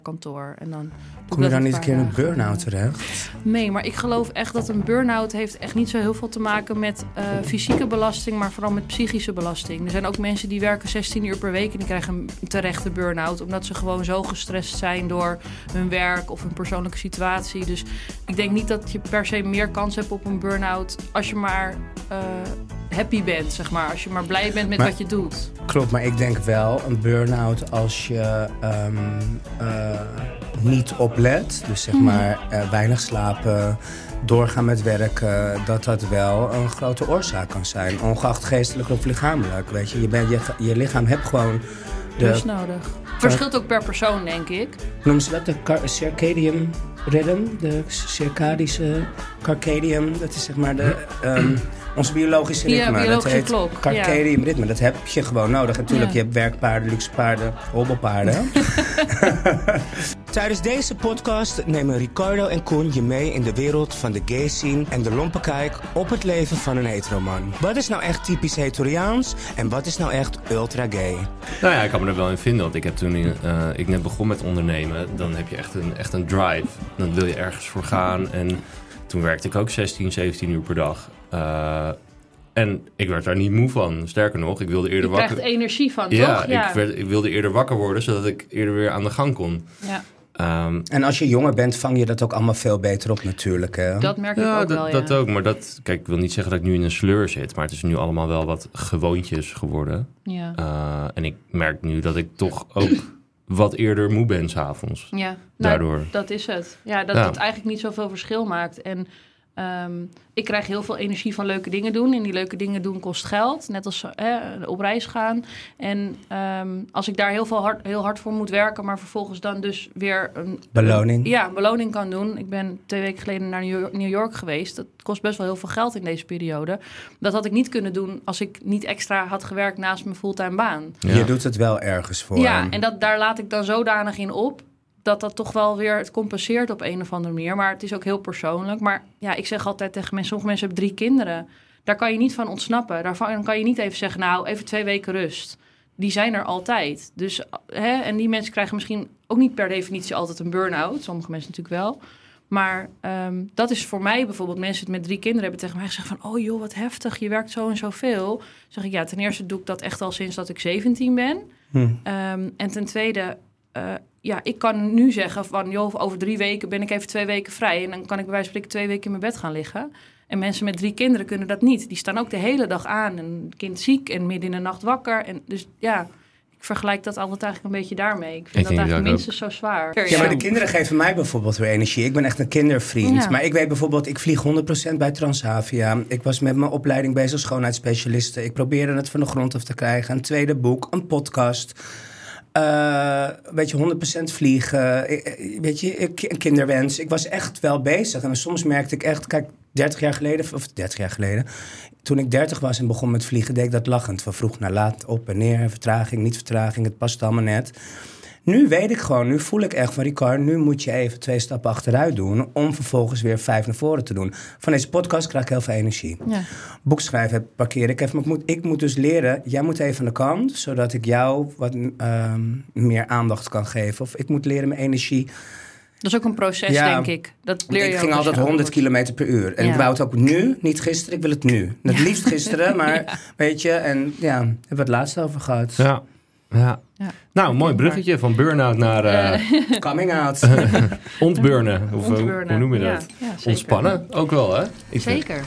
kantoor. En dan kom je dan niet een keer in een burn-out terecht? Nee, maar ik geloof echt dat een burn-out heeft echt niet zo heel veel te maken met fysieke belasting, maar vooral met psychische belasting. Er zijn ook mensen die werken 16 uur per week en die krijgen een terechte burn-out, omdat ze gewoon zo gestrest zijn door hun werk of hun persoonlijke situatie. Dus ik denk niet dat je per se meer kans hebt op een burn-out als je maar happy bent, zeg maar. Als je maar blij bent met wat je doet. Klopt, maar ik denk wel een burn-out als je niet oplet. Dus zeg maar weinig slapen, doorgaan met werken. Dat wel een grote oorzaak kan zijn. Ongeacht geestelijk of lichamelijk. Weet je, je lichaam hebt gewoon rust nodig. Verschilt ook per persoon, denk ik. Noemen ze dat de circadian rhythm? De circadische circadian. Dat is zeg maar de... onze biologische ritme. Ja, biologische dat heet klok. Circadian ritme. Dat heb je gewoon nodig. Natuurlijk, je hebt werkpaarden, luxe paarden, hobbelpaarden. Tijdens deze podcast nemen Ricardo en Koen je mee in de wereld van de gay scene en de lompe kijk op het leven van een heteroman. Wat is nou echt typisch hetoriaans en wat is nou echt ultra gay? Nou ja, ik kan me er wel in vinden. Want ik heb toen ik net begon met ondernemen, dan heb je echt een drive. Dan wil je ergens voor gaan. En toen werkte ik ook 16, 17 uur per dag. En ik werd daar niet moe van. Sterker nog, ik wilde eerder wakker... Je krijgt energie van, ja, toch? Ja, ik wilde eerder wakker worden, zodat ik eerder weer aan de gang kon. Ja. En als je jonger bent, vang je dat ook allemaal veel beter op natuurlijk. Hè? Dat merk ik ook wel, ja. Dat ook, maar kijk, ik wil niet zeggen dat ik nu in een sleur zit. Maar het is nu allemaal wel wat gewoontjes geworden. Ja. En ik merk nu dat ik toch ook wat eerder moe ben 's avonds. Ja, daardoor. Nou, dat is het. Ja, dat het eigenlijk niet zoveel verschil maakt. En ik krijg heel veel energie van leuke dingen doen. En die leuke dingen doen kost geld. Net als op reis gaan. En als ik daar heel hard voor moet werken, maar vervolgens dan dus weer een beloning kan doen. Ik ben 2 weken geleden naar New York geweest. Dat kost best wel heel veel geld in deze periode. Dat had ik niet kunnen doen als ik niet extra had gewerkt naast mijn fulltime baan. Ja. Je doet het wel ergens voor. Ja, en daar laat ik dan zodanig in op dat toch wel weer het compenseert op een of andere manier. Maar het is ook heel persoonlijk. Maar ja, ik zeg altijd tegen mensen, sommige mensen hebben 3 kinderen. Daar kan je niet van ontsnappen. Daarvan kan je niet even zeggen, nou, even 2 weken rust. Die zijn er altijd. Dus, en die mensen krijgen misschien ook niet per definitie altijd een burn-out. Sommige mensen natuurlijk wel. Maar dat is voor mij bijvoorbeeld, mensen met 3 kinderen hebben tegen mij gezegd van, oh joh, wat heftig, je werkt zo en zoveel. Dan zeg ik, ja, ten eerste doe ik dat echt al sinds dat ik 17 ben. En ten tweede, ik kan nu zeggen van, joh, over 3 weken ben ik even 2 weken vrij. En dan kan ik bij wijze van spreken 2 weken in mijn bed gaan liggen. En mensen met 3 kinderen kunnen dat niet. Die staan ook de hele dag aan. En een kind ziek en midden in de nacht wakker. En dus ja, ik vergelijk dat altijd eigenlijk een beetje daarmee. Ik vind dat eigenlijk minstens zo zwaar. Ja, maar de kinderen geven mij bijvoorbeeld weer energie. Ik ben echt een kindervriend. Ja. Maar ik weet bijvoorbeeld, ik vlieg 100% bij Transavia. Ik was met mijn opleiding bezig als schoonheidsspecialiste. Ik probeerde het van de grond af te krijgen. Een tweede boek, een podcast. Weet je, 100% vliegen. Weet je, een kinderwens. Ik was echt wel bezig. En soms merkte ik echt, kijk, 30 jaar geleden... Toen ik 30 was en begon met vliegen, deed ik dat lachend. Van vroeg naar laat, op en neer, vertraging, niet vertraging. Het past allemaal net. Nu weet ik gewoon, nu voel ik echt van, Ricard, nu moet je even 2 stappen achteruit doen om vervolgens weer 5 naar voren te doen. Van deze podcast krijg ik heel veel energie. Ja. Boekschrijven parkeer ik even. Maar ik moet dus leren, jij moet even aan de kant, zodat ik jou wat meer aandacht kan geven. Of ik moet leren mijn energie. Dat is ook een proces, denk ik. Dat leer je ik ging altijd 100 kilometer per uur. En ik wou het ook nu, niet gisteren. Ik wil het nu. Het liefst gisteren, maar weet je. En ja, hebben we het laatst over gehad. Ja. Nou, mooi bruggetje van burn-out naar... coming out. Ontburnen. Hoe noem je dat? Ja, ontspannen, ook wel, hè? Zeker.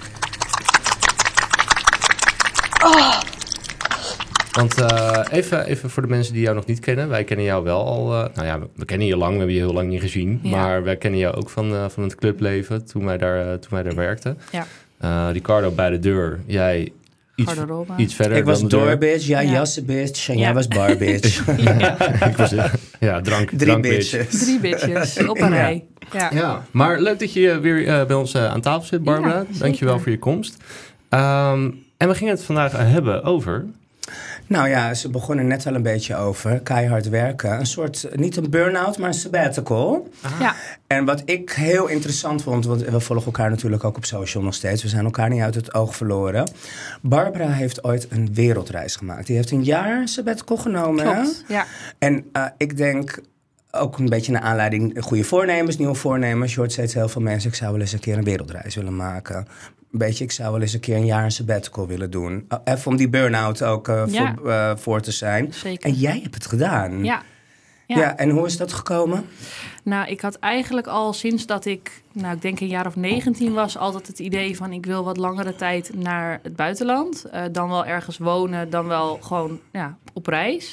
Want even voor de mensen die jou nog niet kennen. Wij kennen jou wel al... we kennen je lang. We hebben je heel lang niet gezien. Ja. Maar wij kennen jou ook van het clubleven. Toen wij daar werkten. Ja. Ricardo bij de deur. Jij iets verder. Ik was doorbitch. Jij jassenbitch. En jij was barbitch. Ik was drank 3 bitches. 3 bitches op een rij. Ja. Maar leuk dat je weer bij ons aan tafel zit, Barbara. Dankjewel voor je komst. En we gingen het vandaag hebben over... Nou ja, ze begonnen net al een beetje over keihard werken. Een soort, niet een burn-out, maar een sabbatical. Ja. En wat ik heel interessant vond, want we volgen elkaar natuurlijk ook op social nog steeds. We zijn elkaar niet uit het oog verloren. Barbara heeft ooit een wereldreis gemaakt. Die heeft een jaar sabbatical genomen. Klopt, ja. En ik denk... ook een beetje naar aanleiding goede voornemens, nieuwe voornemens. Je hoort steeds heel veel mensen, ik zou wel eens een keer een wereldreis willen maken. Een beetje, ik zou wel eens een keer een jaar een sabbatical willen doen. Even om die burn-out ook voor te zijn. Zeker. En jij hebt het gedaan. Ja, en hoe is dat gekomen? Nou, ik had eigenlijk al sinds dat ik denk een jaar of 19 was, altijd het idee van ik wil wat langere tijd naar het buitenland. Dan wel ergens wonen, dan wel gewoon op reis.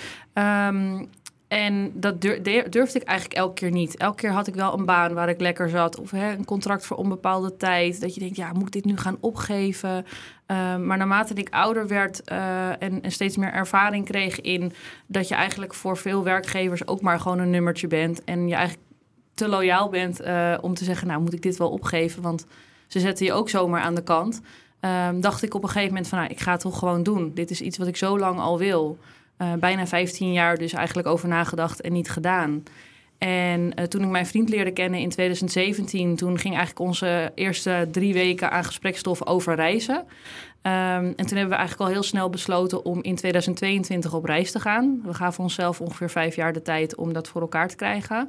En dat durfde ik eigenlijk elke keer niet. Elke keer had ik wel een baan waar ik lekker zat. Of een contract voor onbepaalde tijd. Dat je denkt, moet ik dit nu gaan opgeven? Maar naarmate ik ouder werd en steeds meer ervaring kreeg in dat je eigenlijk voor veel werkgevers ook maar gewoon een nummertje bent. En je eigenlijk te loyaal bent om te zeggen, moet ik dit wel opgeven? Want ze zetten je ook zomaar aan de kant. Dacht ik op een gegeven moment van, ik ga het toch gewoon doen. Dit is iets wat ik zo lang al wil. Bijna 15 jaar dus eigenlijk over nagedacht en niet gedaan. En toen ik mijn vriend leerde kennen in 2017... toen ging eigenlijk onze eerste 3 weken aan gesprekstof over reizen. En toen hebben we eigenlijk al heel snel besloten om in 2022 op reis te gaan. We gaven onszelf ongeveer 5 jaar de tijd om dat voor elkaar te krijgen.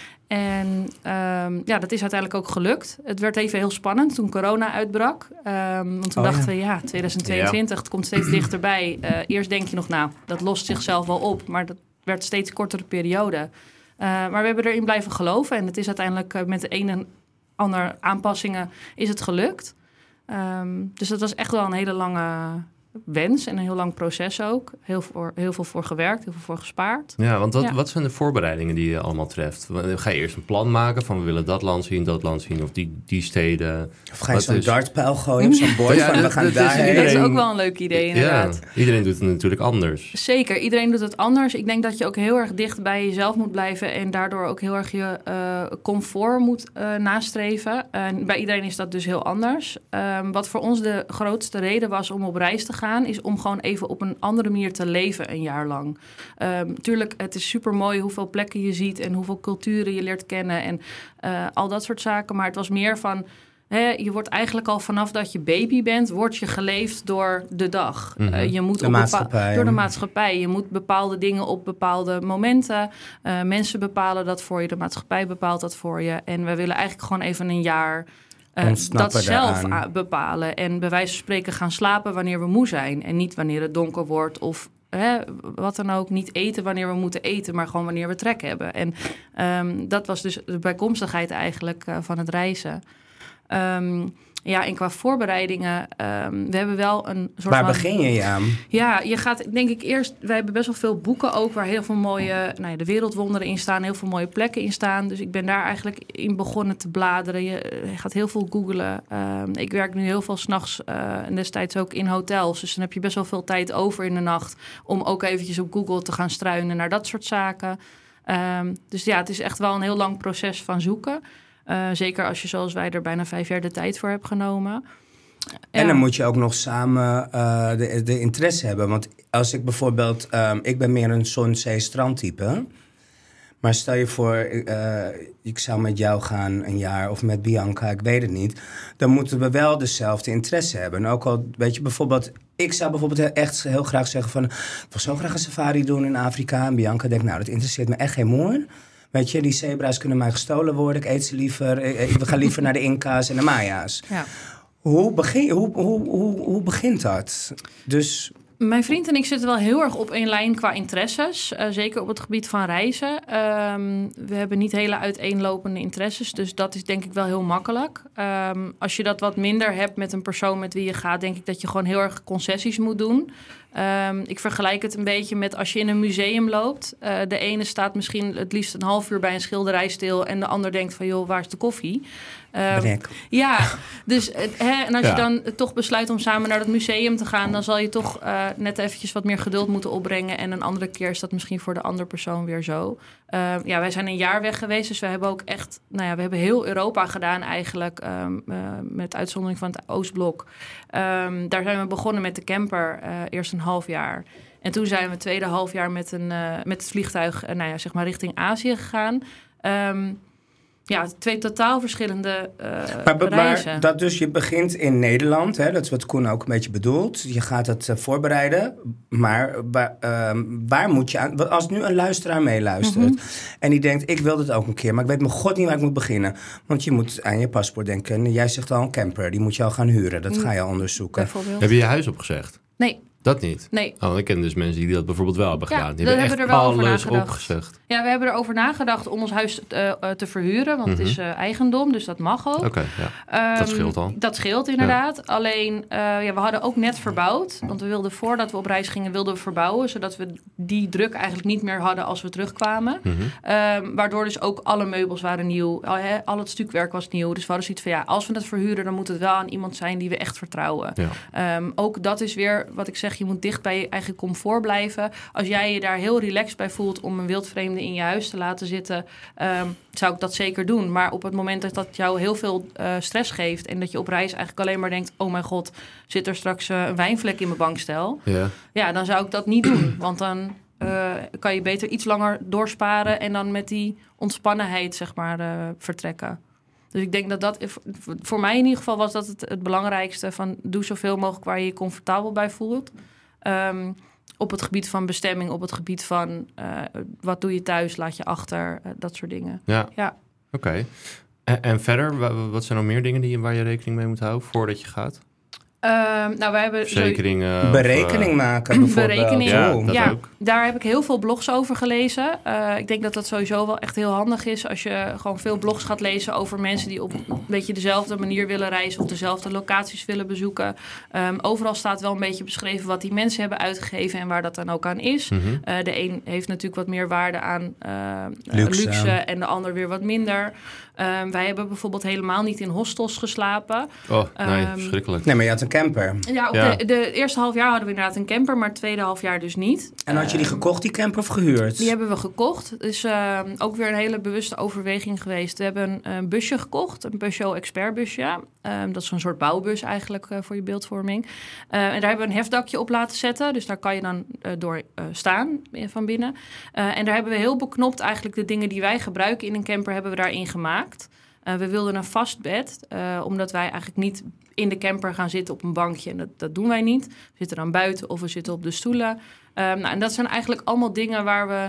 En dat is uiteindelijk ook gelukt. Het werd even heel spannend toen corona uitbrak. Want toen dachten we, 2022, het komt steeds dichterbij. Eerst denk je nog, dat lost zichzelf wel op. Maar dat werd steeds kortere periode. Maar we hebben erin blijven geloven. En het is uiteindelijk met de een en ander aanpassingen is het gelukt. Dus dat was echt wel een hele lange wens en een heel lang proces ook. Heel veel voor gewerkt, heel veel voor gespaard. Ja, want wat zijn de voorbereidingen die je allemaal treft? Ga je eerst een plan maken van we willen dat land zien of die steden? Of ga je zo'n dartpijl gooien op zo'n bord van we gaan daarheen? Dat is ook wel een leuk idee inderdaad. Ja, iedereen doet het natuurlijk anders. Zeker, iedereen doet het anders. Ik denk dat je ook heel erg dicht bij jezelf moet blijven en daardoor ook heel erg je comfort moet nastreven. Bij iedereen is dat dus heel anders. Wat voor ons de grootste reden was om op reis te gaan, is om gewoon even op een andere manier te leven een jaar lang. Tuurlijk, het is super mooi hoeveel plekken je ziet en hoeveel culturen je leert kennen en al dat soort zaken. Maar het was meer van, je wordt eigenlijk al vanaf dat je baby bent, word je geleefd door de dag. Je moet door de maatschappij. Je moet bepaalde dingen op bepaalde momenten. Mensen bepalen dat voor je, de maatschappij bepaalt dat voor je. En we willen eigenlijk gewoon even een jaar dat zelf bepalen. En bij wijze van spreken gaan slapen wanneer we moe zijn. En niet wanneer het donker wordt of wat dan ook. Niet eten wanneer we moeten eten, maar gewoon wanneer we trek hebben. En dat was dus de bijkomstigheid eigenlijk van het reizen. En qua voorbereidingen, we hebben wel een soort Waar begin je aan? Ja, je gaat denk ik eerst, wij hebben best wel veel boeken ook waar heel veel mooie, de wereldwonderen in staan, heel veel mooie plekken in staan. Dus ik ben daar eigenlijk in begonnen te bladeren. Je gaat heel veel googlen. Ik werk nu heel veel 's nachts en destijds ook in hotels. Dus dan heb je best wel veel tijd over in de nacht om ook eventjes op Google te gaan struinen naar dat soort zaken. Dus het is echt wel een heel lang proces van zoeken. Zeker als je zoals wij er bijna 5 jaar de tijd voor hebt genomen. En dan moet je ook nog samen de interesse hebben. Want als ik bijvoorbeeld, ik ben meer een zon-zee-strand type. Maar stel je voor, ik zou met jou gaan een jaar of met Bianca, ik weet het niet. Dan moeten we wel dezelfde interesse hebben. En ook al, weet je, bijvoorbeeld, ik zou bijvoorbeeld echt heel graag zeggen van, ik wil zo graag een safari doen in Afrika. En Bianca denkt, dat interesseert me echt geen moer. Weet je, die zebra's kunnen mij gestolen worden. Ik eet ze liever. We gaan liever naar de Inca's en de Maya's. Ja. Hoe begint dat? Dus mijn vriend en ik zitten wel heel erg op één lijn qua interesses. Zeker op het gebied van reizen. We hebben niet hele uiteenlopende interesses. Dus dat is denk ik wel heel makkelijk. Als je dat wat minder hebt met een persoon met wie je gaat, denk ik dat je gewoon heel erg concessies moet doen. Ik vergelijk het een beetje met als je in een museum loopt. De ene staat misschien het liefst een half uur bij een schilderij stil en de ander denkt van, joh, waar is de koffie? Ja, dus en als je dan toch besluit om samen naar dat museum te gaan, dan zal je toch net eventjes wat meer geduld moeten opbrengen. En een andere keer is dat misschien voor de andere persoon weer zo. Wij zijn een jaar weg geweest, dus we hebben ook echt, we hebben heel Europa gedaan eigenlijk, met uitzondering van het Oostblok. Daar zijn we begonnen met de camper, eerst een half jaar. En toen zijn we het tweede half jaar met het vliegtuig, richting Azië gegaan. 2 totaal verschillende maar reizen. Dat dus, je begint in Nederland, hè, dat is wat Koen ook een beetje bedoelt. Je gaat het voorbereiden, maar waar moet je aan... Als nu een luisteraar meeluistert en die denkt, ik wil dit ook een keer, maar ik weet mijn god niet waar ik moet beginnen. Want je moet aan je paspoort denken. Jij zegt al een camper, die moet je al gaan huren. Dat ga je onderzoeken. Heb je je huis opgezegd? Nee. Dat niet? Nee. Oh, ik ken dus mensen die dat bijvoorbeeld wel hebben gedaan. Die hebben echt er wel over alles nagedacht. opgezegd. Ja, we hebben erover nagedacht om ons huis te verhuren. Want het is eigendom, dus dat mag ook. Oké, dat scheelt al. Dat scheelt inderdaad. Ja. Alleen, we hadden ook net verbouwd. Want we wilden voordat we op reis gingen, wilden we verbouwen. Zodat we die druk eigenlijk niet meer hadden als we terugkwamen. Waardoor dus ook alle meubels waren nieuw. Al het stukwerk was nieuw. Dus we hadden zoiets van, als we het verhuren, dan moet het wel aan iemand zijn die we echt vertrouwen. Ja. Ook dat is weer, wat ik zeg, je moet dicht bij je eigen comfort blijven. Als jij je daar heel relaxed bij voelt om een wildvreemde in je huis te laten zitten, zou ik dat zeker doen. Maar op het moment dat dat jou heel veel stress geeft en dat je op reis eigenlijk alleen maar denkt, oh mijn god, zit er straks een wijnvlek in mijn bankstel? Ja, dan zou ik dat niet doen. Want dan kan je beter iets langer doorsparen en dan met die ontspannenheid, zeg maar, vertrekken. Dus ik denk dat voor mij in ieder geval was dat het belangrijkste van doe zoveel mogelijk waar je je comfortabel bij voelt. Op het gebied van bestemming, op het gebied van wat doe je thuis, laat je achter, dat soort dingen. Ja. Oké. En verder, wat zijn nog meer dingen waar je rekening mee moet houden voordat je gaat? Wij hebben verzekeringen. Berekening maken bijvoorbeeld. Berekening, ook. Daar heb ik heel veel blogs over gelezen. Ik denk dat dat sowieso wel echt heel handig is als je gewoon veel blogs gaat lezen over mensen die op een beetje dezelfde manier willen reizen of dezelfde locaties willen bezoeken. Overal staat wel een beetje beschreven wat die mensen hebben uitgegeven en waar dat dan ook aan is. De een heeft natuurlijk wat meer waarde aan luxe en de ander weer wat minder. Wij hebben bijvoorbeeld helemaal niet in hostels geslapen. Oh, nee, verschrikkelijk. Nee, maar je had een camper. Ja, de eerste half jaar hadden we inderdaad een camper, maar het tweede half jaar dus niet. En had je die gekocht, die camper, of gehuurd? Die hebben we gekocht. Dus ook weer een hele bewuste overweging geweest. We hebben een busje gekocht, een Peugeot Expert busje. Dat is zo'n soort bouwbus eigenlijk voor je beeldvorming. En daar hebben we een hefdakje op laten zetten. Dus daar kan je dan door staan van binnen. En daar hebben we heel beknopt eigenlijk de dingen die wij gebruiken in een camper hebben we daarin gemaakt. We wilden een vast bed, omdat wij eigenlijk niet in de camper gaan zitten op een bankje. En dat doen wij niet. We zitten dan buiten of we zitten op de stoelen. En dat zijn eigenlijk allemaal dingen waar we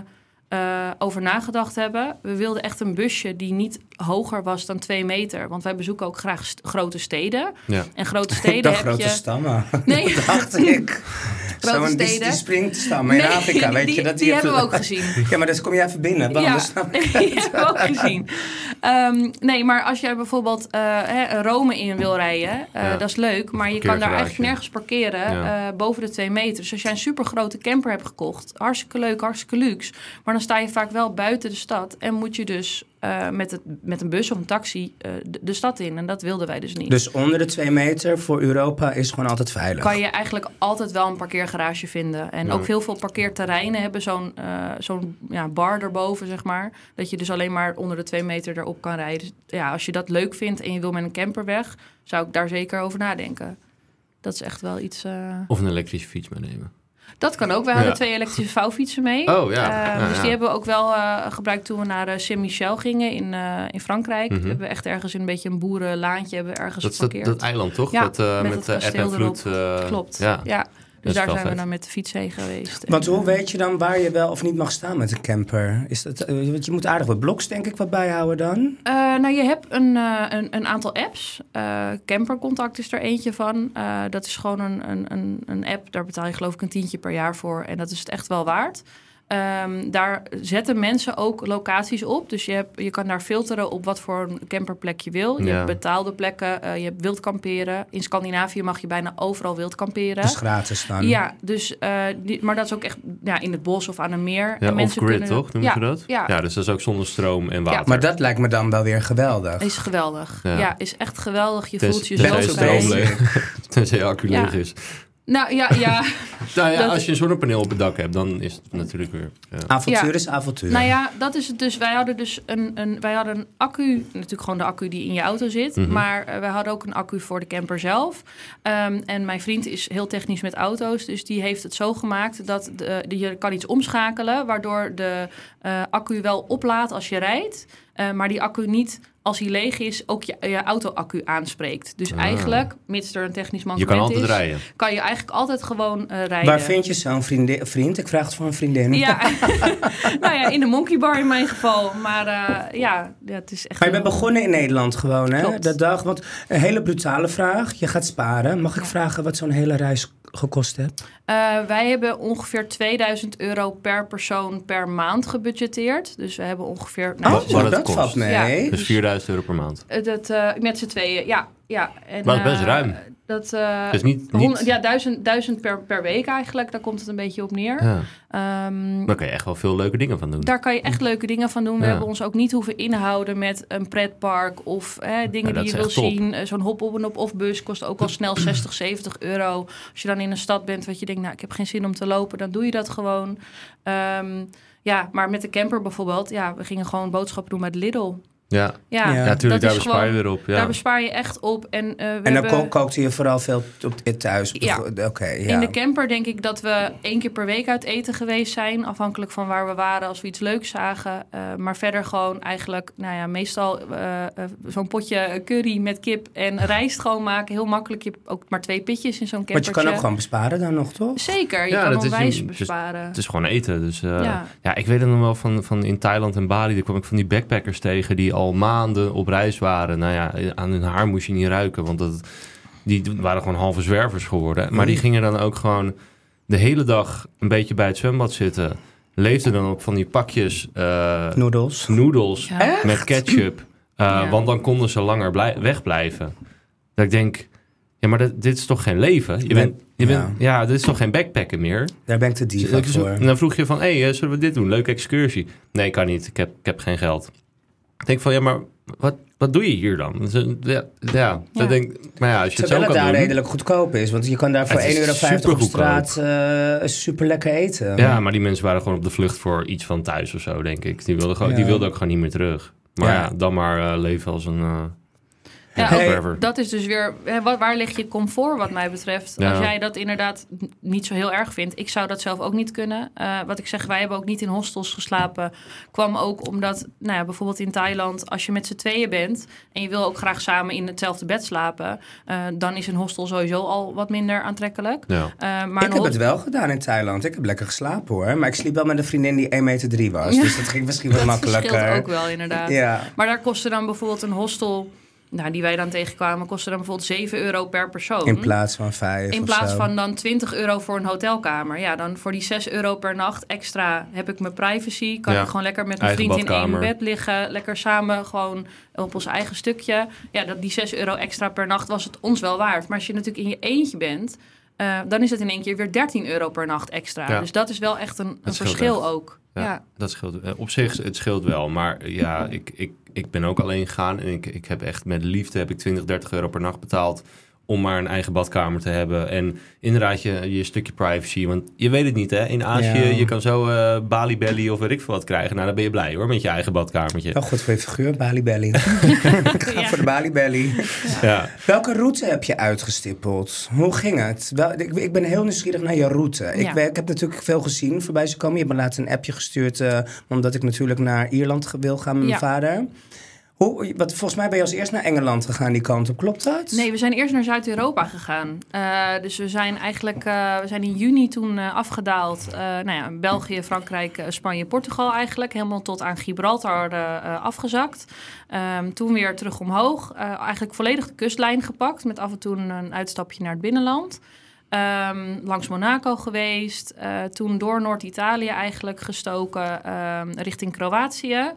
over nagedacht hebben. We wilden echt een busje die niet hoger was dan 2 meter. Want wij bezoeken ook graag grote steden. Ja. En grote steden heb grote je... stammen. Nee. Dat dacht ik. Zo'n die springtstammen in Afrika, weet je. Die hebben we ook gezien. Ja, maar dus kom je even binnen. Die hebben we ook gezien. Nee, maar als jij bijvoorbeeld Rome in wil rijden, dat is leuk. Maar je kan daar eigenlijk nergens parkeren boven de 2 meter. Dus als jij een supergrote camper hebt gekocht, hartstikke leuk, hartstikke luxe. Maar dan sta je vaak wel buiten de stad en moet je dus met een bus of een taxi de stad in. En dat wilden wij dus niet. Dus onder de 2 meter voor Europa is gewoon altijd veilig? Kan je eigenlijk altijd wel een parkeergarage vinden. En ook heel veel parkeerterreinen hebben zo'n bar erboven, zeg maar. Dat je dus alleen maar onder de 2 meter erop kan rijden. Dus, ja, als je dat leuk vindt en je wil met een camper weg, zou ik daar zeker over nadenken. Dat is echt wel iets... Of een elektrische fiets meenemen. Dat kan ook. We hadden 2 elektrische vouwfietsen mee. Oh, ja. Dus die hebben we ook wel gebruikt toen we naar Saint-Michel gingen in Frankrijk. Hebben we echt ergens in een beetje een boerenlaantje ergens geparkeerd. Dat eiland, toch? Ja, met het eb en vloed. Klopt, ja. Dus daar zijn we dan met de fiets heen geweest. Want hoe weet je dan waar je wel of niet mag staan met een camper? Is dat, want je moet aardig wat blogs, denk ik, wat bijhouden dan? Je hebt een aantal apps. Campercontact is er eentje van. Dat is gewoon een app. Daar betaal je geloof ik een $10 per jaar voor. En dat is het echt wel waard. Daar zetten mensen ook locaties op. Dus je kan daar filteren op wat voor een camperplek je wil. Je hebt betaalde plekken, je hebt wild kamperen. In Scandinavië mag je bijna overal wild kamperen. Dat is gratis dan? Ja, dus, maar dat is ook echt in het bos of aan een meer. Ja, en mensen off-grid toch, noemen ze dat? Ja, dus dat is ook zonder stroom en water. Ja. Maar dat lijkt me dan wel weer geweldig. Is geweldig. Ja, is echt geweldig. Je voelt je zo vrij. Tenzij je accu leeg is. Nou ja. Als je een zonnepaneel op het dak hebt, dan is het natuurlijk weer... Avontuur is avontuur. Nou ja, dat is het dus. Wij hadden dus een accu, natuurlijk gewoon de accu die in je auto zit. Maar wij hadden ook een accu voor de camper zelf. En mijn vriend is heel technisch met auto's. Dus die heeft het zo gemaakt dat je kan iets omschakelen, waardoor de accu wel oplaadt als je rijdt. Maar die accu niet, als hij leeg is, ook je auto-accu aanspreekt. Dus eigenlijk, mits er een technisch mankement je kan altijd rijden. Kan je eigenlijk altijd gewoon rijden. Waar vind je zo'n vriend? Ik vraag het voor een vriendin. Ja, nou ja, in de Monkey Bar in mijn geval. Maar het is echt... Maar je bent begonnen in Nederland gewoon, hè? Klopt. Dat dag, want een hele brutale vraag. Je gaat sparen. Mag ik vragen wat zo'n hele reis gekost heeft? Wij hebben ongeveer €2000 per persoon per maand gebudgeteerd. Dus we hebben ongeveer... dat valt mee. Ja, dus €4000 per maand. Met z'n tweeën, ja. En, Maar dat is best ruim. Dus niet... 1000 per week eigenlijk. Daar komt het een beetje op neer. Ja. Daar kan je echt wel veel leuke dingen van doen. Daar kan je echt leuke dingen van doen. We hebben ons ook niet hoeven inhouden met een pretpark of dingen die je wil zien. Zo'n hop-op-en-op-off bus kost ook al snel €60-70. Als je dan in een stad bent wat je denkt, ik heb geen zin om te lopen, dan doe je dat gewoon. Maar met de camper bijvoorbeeld, we gingen gewoon boodschappen doen met Lidl. Ja, natuurlijk, daar bespaar je weer op. Ja. Daar bespaar je echt op. En dan kookte je vooral veel thuis? Ja. In de camper denk ik dat we 1 keer per week uit eten geweest zijn. Afhankelijk van waar we waren, als we iets leuks zagen. Maar verder gewoon eigenlijk, meestal zo'n potje curry met kip en rijst gewoon maken. Heel makkelijk. Je hebt ook maar 2 pitjes in zo'n campertje. Maar je kan ook gewoon besparen dan nog, toch? Zeker, je kan onwijs besparen. Het is gewoon eten. Dus, ik weet het nog wel van in Thailand en Bali. Daar kwam ik van die backpackers tegen die al maanden op reis waren. Aan hun haar moest je niet ruiken, want die waren gewoon halve zwervers geworden. Maar die gingen dan ook gewoon de hele dag een beetje bij het zwembad zitten. Leefden dan op van die pakjes noedels met ketchup. Want dan konden ze langer wegblijven. Dat ik denk, maar dit is toch geen leven? Dit is toch geen backpacken meer? Daar ben ik te diva voor. En dan vroeg je van, zullen we dit doen? Leuke excursie. Nee, kan niet. Ik heb geen geld. Ik denk van, maar wat doe je hier dan? Dat denk, maar als je het zo kan daar doen, redelijk goedkoop is. Want je kan daar voor €1,50 op straat super lekker eten. Ja, maar die mensen waren gewoon op de vlucht voor iets van thuis of zo, denk ik. Die wilden ook gewoon niet meer terug. Maar dan maar leven als een... dat is dus weer... Waar ligt je comfort wat mij betreft? Als jij dat inderdaad niet zo heel erg vindt. Ik zou dat zelf ook niet kunnen. Wat ik zeg, wij hebben ook niet in hostels geslapen. Kwam ook omdat, bijvoorbeeld in Thailand... als je met z'n tweeën bent... en je wil ook graag samen in hetzelfde bed slapen... dan is een hostel sowieso al wat minder aantrekkelijk. Ja. Maar ik heb het wel gedaan in Thailand. Ik heb lekker geslapen, hoor. Maar ik sliep wel met een vriendin die 1,3 meter was. Ja. Dus dat ging misschien wat makkelijker. Dat scheelt ook wel, inderdaad. Ja. Maar daar kostte dan bijvoorbeeld een hostel... die wij dan tegenkwamen, kostte dan bijvoorbeeld €7 per persoon. In plaats van 5 In plaats van dan €20 voor een hotelkamer. Ja, dan voor die €6 per nacht extra heb ik mijn privacy. Kan ik gewoon lekker met mijn vriend in één bed liggen. Lekker samen gewoon op ons eigen stukje. Ja, die €6 extra per nacht was het ons wel waard. Maar als je natuurlijk in je eentje bent... dan is het in één keer weer €13 per nacht extra. Ja. Dus dat is wel echt een verschil echt. Ook. Ja, dat scheelt. Op zich, het scheelt wel. Maar ik ben ook alleen gegaan. En ik heb echt met liefde heb ik €20-30 per nacht betaald... om maar een eigen badkamer te hebben. En inderdaad je stukje privacy. Want je weet het niet, hè. In Azië, je kan zo Bali Belly of weet ik veel wat krijgen. Nou, dan ben je blij, hoor, met je eigen badkamertje. Wel goed voor je figuur, Bali Belly. Ik ga voor de Bali Belly. Ja. Welke route heb je uitgestippeld? Hoe ging het? Ik ben heel nieuwsgierig naar je route. Ik heb natuurlijk veel gezien voorbij ze komen. Je hebt me laatst een appje gestuurd... omdat ik natuurlijk naar Ierland wil gaan met mijn vader... Volgens mij ben je als eerst naar Engeland gegaan die kant op. Klopt dat? Nee, we zijn eerst naar Zuid-Europa gegaan. Dus we zijn eigenlijk we zijn in juni toen afgedaald. België, Frankrijk, Spanje, Portugal eigenlijk. Helemaal tot aan Gibraltar afgezakt. Toen weer terug omhoog. Eigenlijk volledig de kustlijn gepakt. Met af en toe een uitstapje naar het binnenland. Langs Monaco geweest. Toen door Noord-Italië eigenlijk gestoken. Richting Kroatië.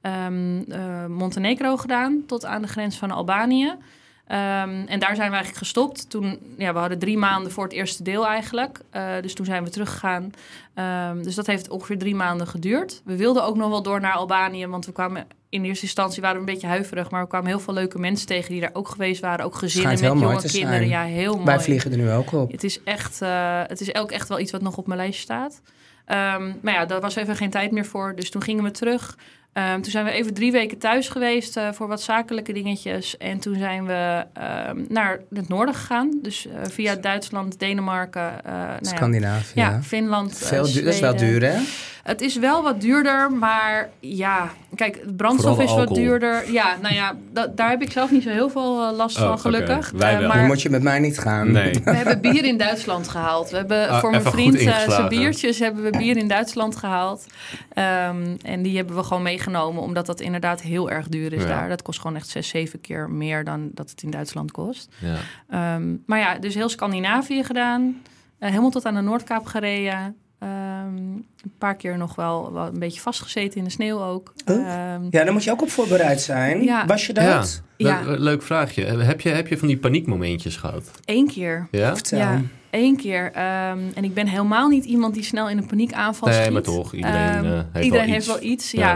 Montenegro gedaan, tot aan de grens van Albanië. En daar zijn we eigenlijk gestopt. Toen, we hadden 3 maanden voor het eerste deel eigenlijk. Dus toen zijn we teruggegaan. Dus dat heeft ongeveer 3 maanden geduurd. We wilden ook nog wel door naar Albanië, want we kwamen... In eerste instantie waren we een beetje huiverig, maar we kwamen heel veel leuke mensen tegen die daar ook geweest waren. Ook gezinnen met jonge kinderen. Zijn. Ja, heel mooi. Wij vliegen er nu ook op. Het is ook echt wel iets wat nog op mijn lijstje staat. Maar daar was even geen tijd meer voor. Dus toen gingen we terug. Toen zijn we even 3 weken thuis geweest voor wat zakelijke dingetjes. En toen zijn we naar het noorden gegaan. Dus via Duitsland, Denemarken. Scandinavië. Ja, Finland, dat is wel duur, hè? Het is wel wat duurder, maar ja, kijk, het brandstof is wat duurder. Ja, nou ja, daar heb ik zelf niet zo heel veel last van, gelukkig. Okay. Wij wel. Maar moet je met mij niet gaan. Nee. We hebben bier in Duitsland gehaald. We hebben voor mijn vriend zijn biertjes hebben we bier in Duitsland gehaald. En die hebben we gewoon meegenomen, omdat dat inderdaad heel erg duur is daar. Dat kost gewoon echt 6-7 keer meer dan dat het in Duitsland kost. Ja. Maar ja, dus heel Scandinavië gedaan. Helemaal tot aan de Noordkaap gereden. Een paar keer nog wel een beetje vastgezeten in de sneeuw ook. Ja, daar moet je ook op voorbereid zijn. Ja. Was je dat? Ja. Leuk vraagje. Heb je van die paniekmomentjes gehad? 1 keer. Ja? Vertel. Ja, 1 keer. En ik ben helemaal niet iemand die snel in een paniekaanval schiet. Nee, maar toch. Iedereen heeft wel iets. Ja.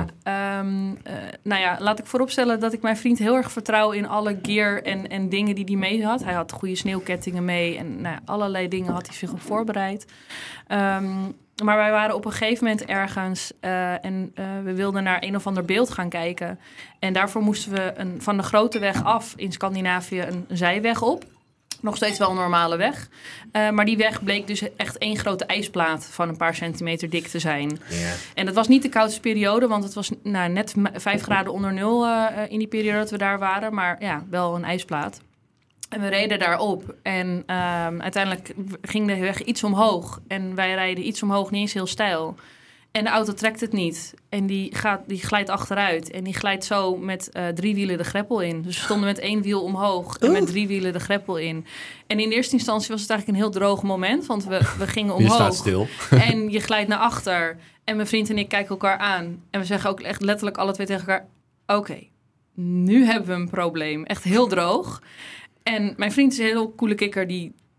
Nou ja, laat ik vooropstellen dat ik mijn vriend heel erg vertrouw in alle gear en dingen die hij mee had. Hij had goede sneeuwkettingen mee en allerlei dingen had hij zich op voorbereid. Maar wij waren op een gegeven moment ergens en we wilden naar een of ander beeld gaan kijken. En daarvoor moesten we van de grote weg af in Scandinavië een zijweg op. Nog steeds wel een normale weg. Maar die weg bleek dus echt 1 grote ijsplaat van een paar centimeter dik te zijn. Ja. En dat was niet de koudste periode, want het was net 5 graden onder nul in die periode dat we daar waren. Maar ja, wel een ijsplaat. En we reden daarop en uiteindelijk ging de weg iets omhoog. En wij rijden iets omhoog, niet eens heel steil. En de auto trekt het niet. En die glijdt achteruit. En die glijdt zo met 3 wielen de greppel in. Dus we stonden met 1 wiel omhoog en met 3 wielen de greppel in. En in eerste instantie was het eigenlijk een heel droog moment. Want we gingen omhoog. Je staat stil. En je glijdt naar achter. En mijn vriend en ik kijken elkaar aan. En we zeggen ook echt letterlijk alle 2 tegen elkaar... Oké, nu hebben we een probleem. Echt heel droog. En mijn vriend is een heel coole kikker.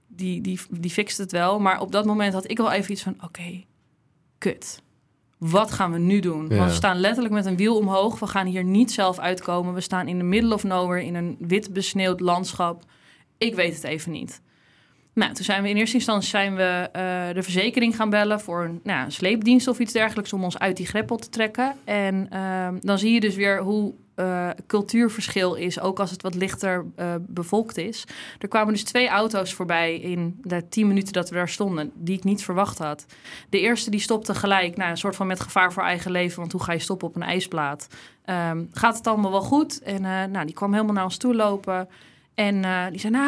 Die fixt het wel. Maar op dat moment had ik wel even iets van... Oké, kut. Wat gaan we nu doen? Want we staan letterlijk met een wiel omhoog. We gaan hier niet zelf uitkomen. We staan in the middle of nowhere in een wit besneeuwd landschap. Ik weet het even niet. Nou, toen zijn we in eerste instantie de verzekering gaan bellen voor een sleepdienst of iets dergelijks om ons uit die greppel te trekken. En dan zie je dus weer hoe cultuurverschil is, ook als het wat lichter bevolkt is. Er kwamen dus 2 auto's voorbij in de 10 minuten dat we daar stonden, die ik niet verwacht had. De eerste die stopte gelijk, een soort van met gevaar voor eigen leven, want hoe ga je stoppen op een ijsplaat? Gaat het allemaal wel goed? En die kwam helemaal naar ons toe lopen. En die zei,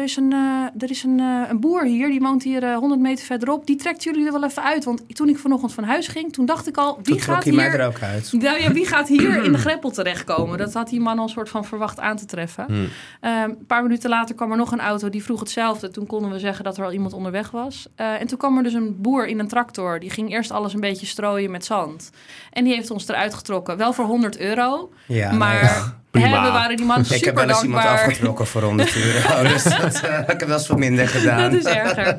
er is een boer hier, die woont hier 100 meter verderop. Die trekt jullie er wel even uit. Want toen ik vanochtend van huis ging, toen dacht ik al... Wie gaat hier... mij er ook uit. Nou ja, wie gaat hier in de greppel terechtkomen? Dat had die man al een soort van verwacht aan te treffen. Een paar minuten later kwam er nog een auto, die vroeg hetzelfde. Toen konden we zeggen dat er al iemand onderweg was. En toen kwam er dus een boer in een tractor. Die ging eerst alles een beetje strooien met zand. En die heeft ons eruit getrokken. Wel voor €100. Ja, maar... we waren die man super dankbaar. Ik heb wel eens iemand afgetrokken voor €100. Dus ik heb wel eens wat minder gedaan. Dat is erger.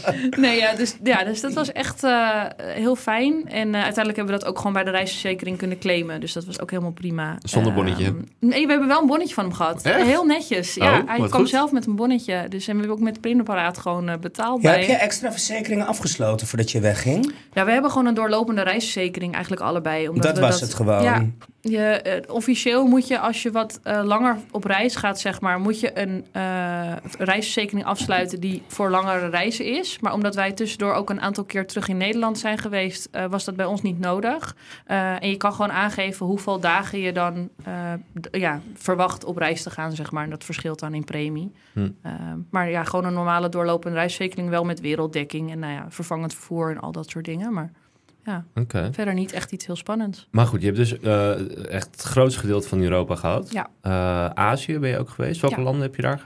Dus dat was echt heel fijn. En uiteindelijk hebben we dat ook gewoon bij de reisverzekering kunnen claimen. Dus dat was ook helemaal prima. Zonder bonnetje? Nee, we hebben wel een bonnetje van hem gehad. Echt? Heel netjes. Ja, hij kwam zelf met een bonnetje. Dus en we hebben ook met het pinapparaat gewoon betaald. Ja, heb je extra verzekeringen afgesloten voordat je wegging? Ja, we hebben gewoon een doorlopende reisverzekering eigenlijk allebei. Omdat dat was het gewoon. Ja, officieel moet je, als je wat langer op reis gaat, zeg maar, moet je een reisverzekering afsluiten die voor langere reizen is. Maar omdat wij tussendoor ook een aantal keer terug in Nederland zijn geweest, was dat bij ons niet nodig. En je kan gewoon aangeven hoeveel dagen je dan verwacht op reis te gaan, zeg maar. En dat verschilt dan in premie. Maar ja, gewoon een normale doorlopende reisverzekering, wel met werelddekking en vervangend vervoer en al dat soort dingen. Maar ja, verder niet echt iets heel spannends. Maar goed, je hebt dus echt het grootste gedeelte van Europa gehad. Ja. Azië ben je ook geweest. Welke landen heb je daar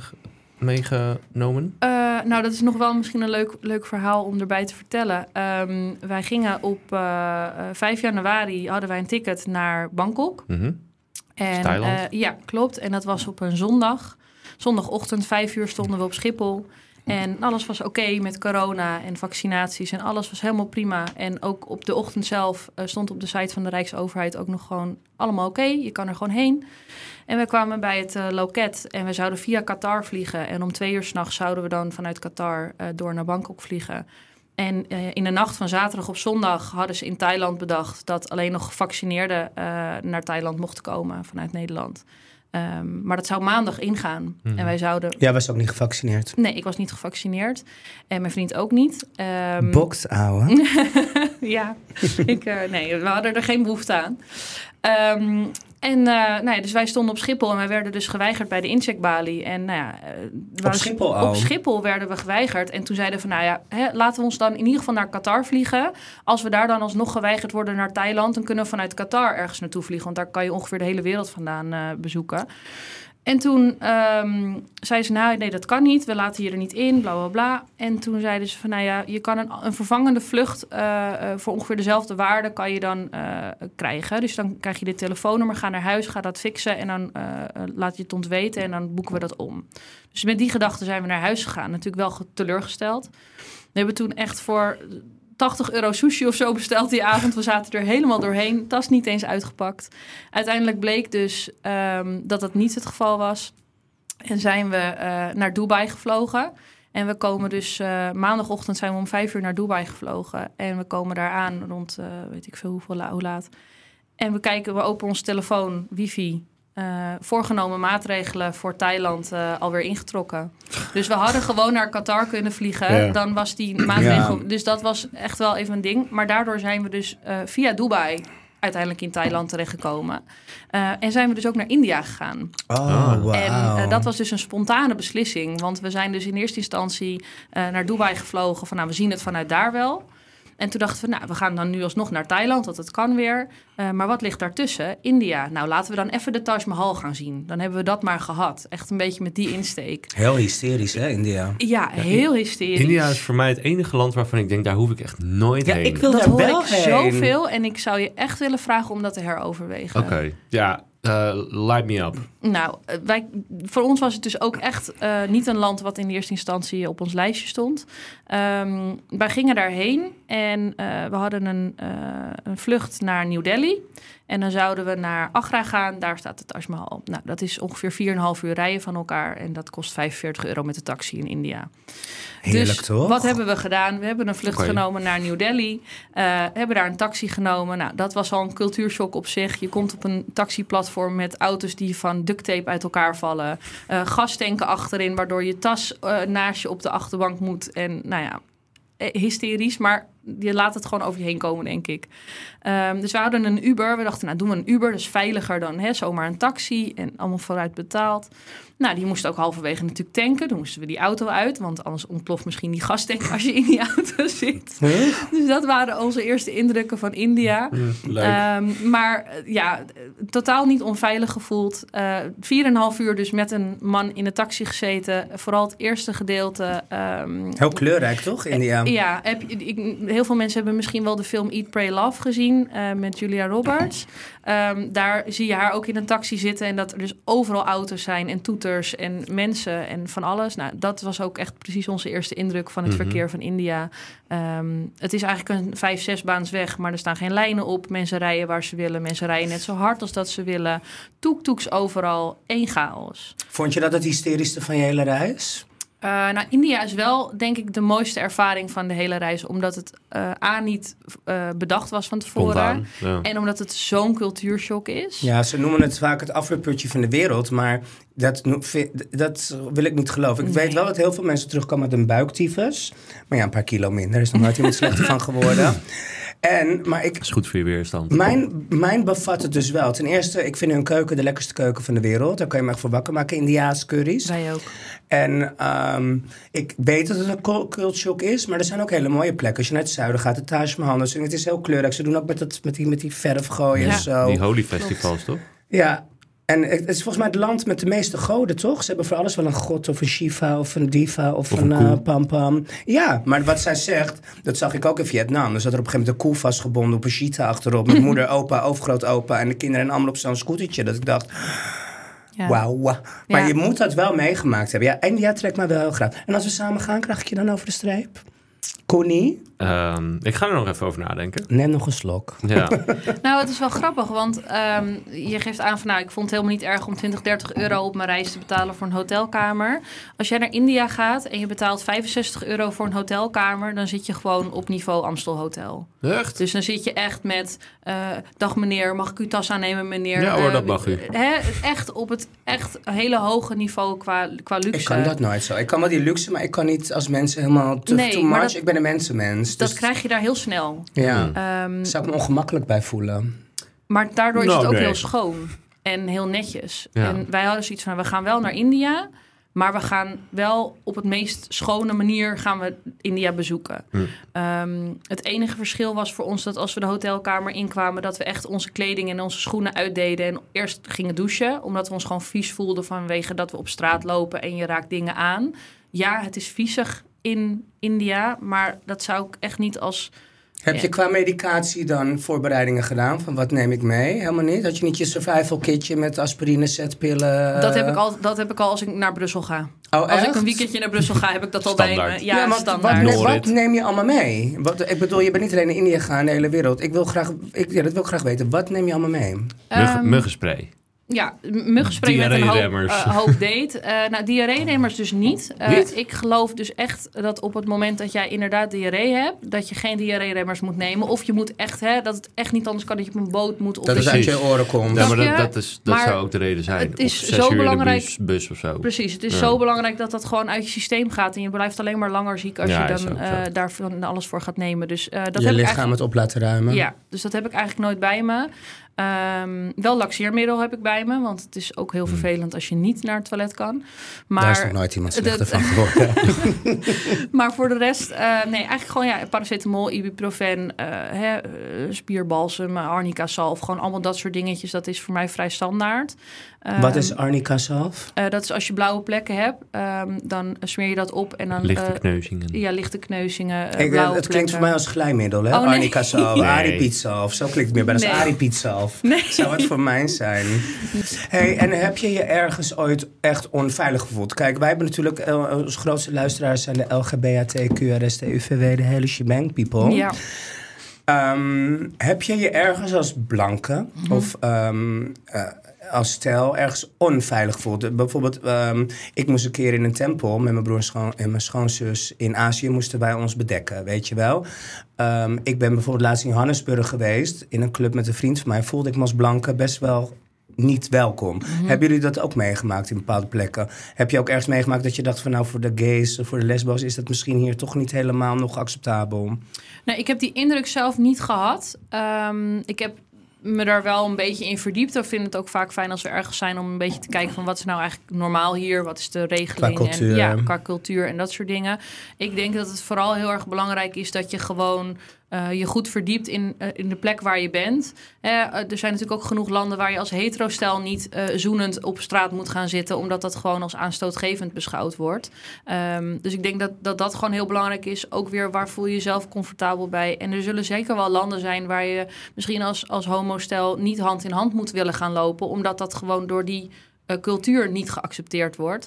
meegenomen? Dat is nog wel misschien een leuk verhaal om erbij te vertellen. Wij gingen op 5 januari, hadden wij een ticket naar Bangkok. Mm-hmm. En, Thailand? Ja, klopt. En dat was op een zondag. Zondagochtend, 5 uur stonden we op Schiphol. En alles was oké met corona en vaccinaties en alles was helemaal prima. En ook op de ochtend zelf stond op de site van de Rijksoverheid ook nog gewoon allemaal oké. Je kan er gewoon heen. En we kwamen bij het loket en we zouden via Qatar vliegen. En om 2 uur 's nachts zouden we dan vanuit Qatar door naar Bangkok vliegen. En in de nacht van zaterdag op zondag hadden ze in Thailand bedacht dat alleen nog gevaccineerden naar Thailand mochten komen vanuit Nederland. Maar dat zou maandag ingaan. En wij zouden... Jij was ook niet gevaccineerd? Nee, ik was niet gevaccineerd. En mijn vriend ook niet. Box, ouwe. Ja, we hadden er geen behoefte aan. Dus wij stonden op Schiphol en wij werden dus geweigerd bij de incheckbalie. En op Schiphol al? Op Schiphol werden we geweigerd. En toen zeiden we laten we ons dan in ieder geval naar Qatar vliegen. Als we daar dan alsnog geweigerd worden naar Thailand, dan kunnen we vanuit Qatar ergens naartoe vliegen. Want daar kan je ongeveer de hele wereld vandaan bezoeken. En toen zei ze, nee, dat kan niet. We laten je er niet in, bla, bla, bla. En toen zeiden ze van, je kan een vervangende vlucht voor ongeveer dezelfde waarde kan je dan krijgen. Dus dan krijg je dit telefoonnummer, ga naar huis, ga dat fixen en dan laat je het ons weten en dan boeken we dat om. Dus met die gedachte zijn we naar huis gegaan. Natuurlijk wel teleurgesteld. We hebben toen echt voor €80 sushi of zo besteld die avond. We zaten er helemaal doorheen. Tas niet eens uitgepakt. Uiteindelijk bleek dus dat niet het geval was. En zijn we naar Dubai gevlogen. En we komen dus maandagochtend zijn we om 5:00 naar Dubai gevlogen. En we komen daar aan rond weet ik veel hoe laat. En we openen onze telefoon, wifi. Voorgenomen maatregelen voor Thailand alweer ingetrokken. Dus we hadden gewoon naar Qatar kunnen vliegen. Ja. Dan was die maatregel... Ja. Dus dat was echt wel even een ding. Maar daardoor zijn we dus via Dubai uiteindelijk in Thailand terechtgekomen. En zijn we dus ook naar India gegaan. Oh, wow. En dat was dus een spontane beslissing. Want we zijn dus in eerste instantie naar Dubai gevlogen. Van we zien het vanuit daar wel. En toen dachten we, we gaan dan nu alsnog naar Thailand, want het kan weer. Maar wat ligt daartussen? India. Nou, laten we dan even de Taj Mahal gaan zien. Dan hebben we dat maar gehad. Echt een beetje met die insteek. Heel hysterisch, hè, India? Ja, heel hysterisch. India is voor mij het enige land waarvan ik denk, daar hoef ik echt nooit heen. Ik wil dat daar wel heen. Zoveel. En ik zou je echt willen vragen om dat te heroverwegen. Oké, ja. Light me up. Nou, voor ons was het dus ook echt niet een land wat in eerste instantie op ons lijstje stond. Wij gingen daarheen en we hadden een vlucht naar New Delhi. En dan zouden we naar Agra gaan, daar staat het Taj Mahal. Nou, dat is ongeveer 4,5 uur rijden van elkaar en dat kost €45 met de taxi in India. Heerlijk, dus toch? Wat hebben we gedaan? We hebben een vlucht genomen naar New Delhi. Hebben daar een taxi genomen. Nou, dat was al een cultuurshock op zich. Je komt op een taxiplatform met auto's die van duct tape uit elkaar vallen. Gastanken achterin, waardoor je tas naast je op de achterbank moet. En hysterisch, maar je laat het gewoon over je heen komen, denk ik. Dus we hadden een Uber. We dachten, doen we een Uber. Dat is veiliger dan zomaar een taxi. En allemaal vooruit betaald. Nou, die moest ook halverwege natuurlijk tanken. Toen moesten we die auto uit. Want anders ontploft misschien die gastank als je in die auto zit. Dus dat waren onze eerste indrukken van India. Leuk. Maar totaal niet onveilig gevoeld. 4,5 uur dus met een man in de taxi gezeten. Vooral het eerste gedeelte. Heel kleurrijk, toch, India? Ja, heel veel mensen hebben misschien wel de film Eat, Pray, Love gezien met Julia Roberts. Daar zie je haar ook in een taxi zitten en dat er dus overal auto's zijn en toeters en mensen en van alles. Nou, dat was ook echt precies onze eerste indruk van het verkeer van India. Het is eigenlijk een 5-6 baans weg, maar er staan geen lijnen op. Mensen rijden waar ze willen. Mensen rijden net zo hard als dat ze willen. Toektoeks overal, één chaos. Vond je dat het hysterischste van je hele reis? India is wel, denk ik, de mooiste ervaring van de hele reis. Omdat het niet bedacht was van tevoren. Spontaan, ja. En omdat het zo'n cultuurshock is. Ja, ze noemen het vaak het afweerputje van de wereld. Maar dat wil ik niet geloven. Ik weet wel dat heel veel mensen terugkomen met een buiktyfus. Maar een paar kilo minder. Er is nog nooit iemand slechter van geworden. Dat is goed voor je weerstand. Mijn bevat het dus wel. Ten eerste, ik vind hun keuken de lekkerste keuken van de wereld. Daar kan je me echt voor wakker maken. India's curry's. Wij ook. En ik weet dat het een culture shock is. Maar er zijn ook hele mooie plekken. Als je naar het zuiden gaat, de Taj Mahal. Dus het is heel kleurrijk. Ze doen ook met die verf gooien en zo. Die holy festivals, toch? Ja. En het is volgens mij het land met de meeste goden, toch? Ze hebben voor alles wel een god of een Shiva of een diva of een pam-pam. Ja, maar wat zij zegt, dat zag ik ook in Vietnam. Er zat er op een gegeven moment een koe vastgebonden op een cheetah achterop. Met moeder, opa, overgrootopa en de kinderen allemaal op zo'n scootertje. Dat ik dacht, wauw. Maar je moet dat wel meegemaakt hebben. Ja, India trekt mij wel heel graag. En als we samen gaan, krijg ik je dan over de streep? Connie? Ik ga er nog even over nadenken. Neem nog een slok. Ja. Nou, het is wel grappig, want je geeft aan van... ik vond het helemaal niet erg om 20, 30 euro op mijn reis te betalen voor een hotelkamer. Als jij naar India gaat en je betaalt 65 euro voor een hotelkamer... dan zit je gewoon op niveau Amstel Hotel. Echt? Dus dan zit je echt met... dag meneer, mag ik uw tas aannemen, meneer? Ja hoor, dat mag u. Echt op het echt hele hoge niveau qua luxe. Ik kan dat nooit zo. Ik kan wel die luxe, maar ik kan niet als mensen helemaal too much. Ik ben een mensenmens. Dat krijg je daar heel snel. Ja, zou ik me ongemakkelijk bij voelen. Maar daardoor is het ook heel schoon en heel netjes. Ja. En wij hadden zoiets van, we gaan wel naar India... maar we gaan wel op het meest schone manier gaan we India bezoeken. Het enige verschil was voor ons dat als we de hotelkamer inkwamen... dat we echt onze kleding en onze schoenen uitdeden... en eerst gingen douchen, omdat we ons gewoon vies voelden... vanwege dat we op straat lopen en je raakt dingen aan. Ja, het is viezig in India, maar dat zou ik echt niet als... Heb je qua medicatie dan voorbereidingen gedaan? Van wat neem ik mee? Helemaal niet? Had je niet je survival kitje met aspirine, setpillen? Dat heb ik al als ik naar Brussel ga. Oh, als ik een weekendje naar Brussel ga, heb ik dat al bij me. Ja, standaard. Wat neem je allemaal mee? Ik bedoel, je bent niet alleen in India gegaan, in de hele wereld. Dat wil ik graag weten. Wat neem je allemaal mee? Muggenspray. Ja, muggenspray met een hoop date. Diarree-remmers dus niet. Ik geloof dus echt dat op het moment dat jij inderdaad diarree hebt... dat je geen diarree-remmers moet nemen. Of je moet echt, dat het echt niet anders kan dat je op een boot moet. Of dat het uit je oren komt. Ja, maar dat zou ook de reden zijn. Het is zo belangrijk. In de bus of zo. Precies, het is zo belangrijk dat dat gewoon uit je systeem gaat. En je blijft alleen maar langer ziek als je dan daar alles voor gaat nemen. Dus, dat je lichaam het op laten ruimen. Ja, dus dat heb ik eigenlijk nooit bij me. Wel laxeermiddel heb ik bij me, want het is ook heel vervelend als je niet naar het toilet kan. Maar daar is nog nooit iemand slechter van geworden. Maar voor de rest, eigenlijk gewoon paracetamol, ibuprofen, spierbalsem, arnica zalf, gewoon allemaal dat soort dingetjes. Dat is voor mij vrij standaard. Wat is arnica zalf? Dat is als je blauwe plekken hebt, dan smeer je dat op en dan... Lichte kneuzingen. Ja, lichte kneuzingen, blauwe plekken. Het klinkt voor mij als glijmiddel, hè? Arnica zalf, Aripiet zalf. Zo klinkt het meer bij als Aripiet zalf. Nee. Zou het voor mij zijn. Hey, en heb je je ergens ooit echt onveilig gevoeld? Kijk, wij hebben natuurlijk... onze grootste luisteraars zijn de LGBTQRSTUVW, de hele shebang people. Ja. Heb je je ergens als blanke of als stijl ergens onveilig gevoeld? Bijvoorbeeld, ik moest een keer in een tempel met mijn broer en mijn schoonzus in Azië moesten wij ons bedekken, weet je wel. Ik ben bijvoorbeeld laatst in Johannesburg geweest, in een club met een vriend van mij. Voelde ik me als blanke best wel niet welkom. Hebben jullie dat ook meegemaakt in bepaalde plekken? Heb je ook ergens meegemaakt dat je dacht van nou voor de gays, voor de lesbo's is dat misschien hier toch niet helemaal nog acceptabel? Nee, ik heb die indruk zelf niet gehad. Ik heb me daar wel een beetje in verdiept. Ik vind het ook vaak fijn als we ergens zijn om een beetje te kijken van wat is nou eigenlijk normaal hier? Wat is de regeling? Qua cultuur. Qua cultuur en dat soort dingen. Ik denk dat het vooral heel erg belangrijk is dat je gewoon je goed verdiept in de plek waar je bent. Er zijn natuurlijk ook genoeg landen waar je als hetero-stel niet zoenend op straat moet gaan zitten, omdat dat gewoon als aanstootgevend beschouwd wordt. Dus ik denk dat gewoon heel belangrijk is. Ook weer, waar voel je jezelf comfortabel bij? En er zullen zeker wel landen zijn waar je misschien als homostel niet hand in hand moet willen gaan lopen, omdat dat gewoon door die cultuur niet geaccepteerd wordt.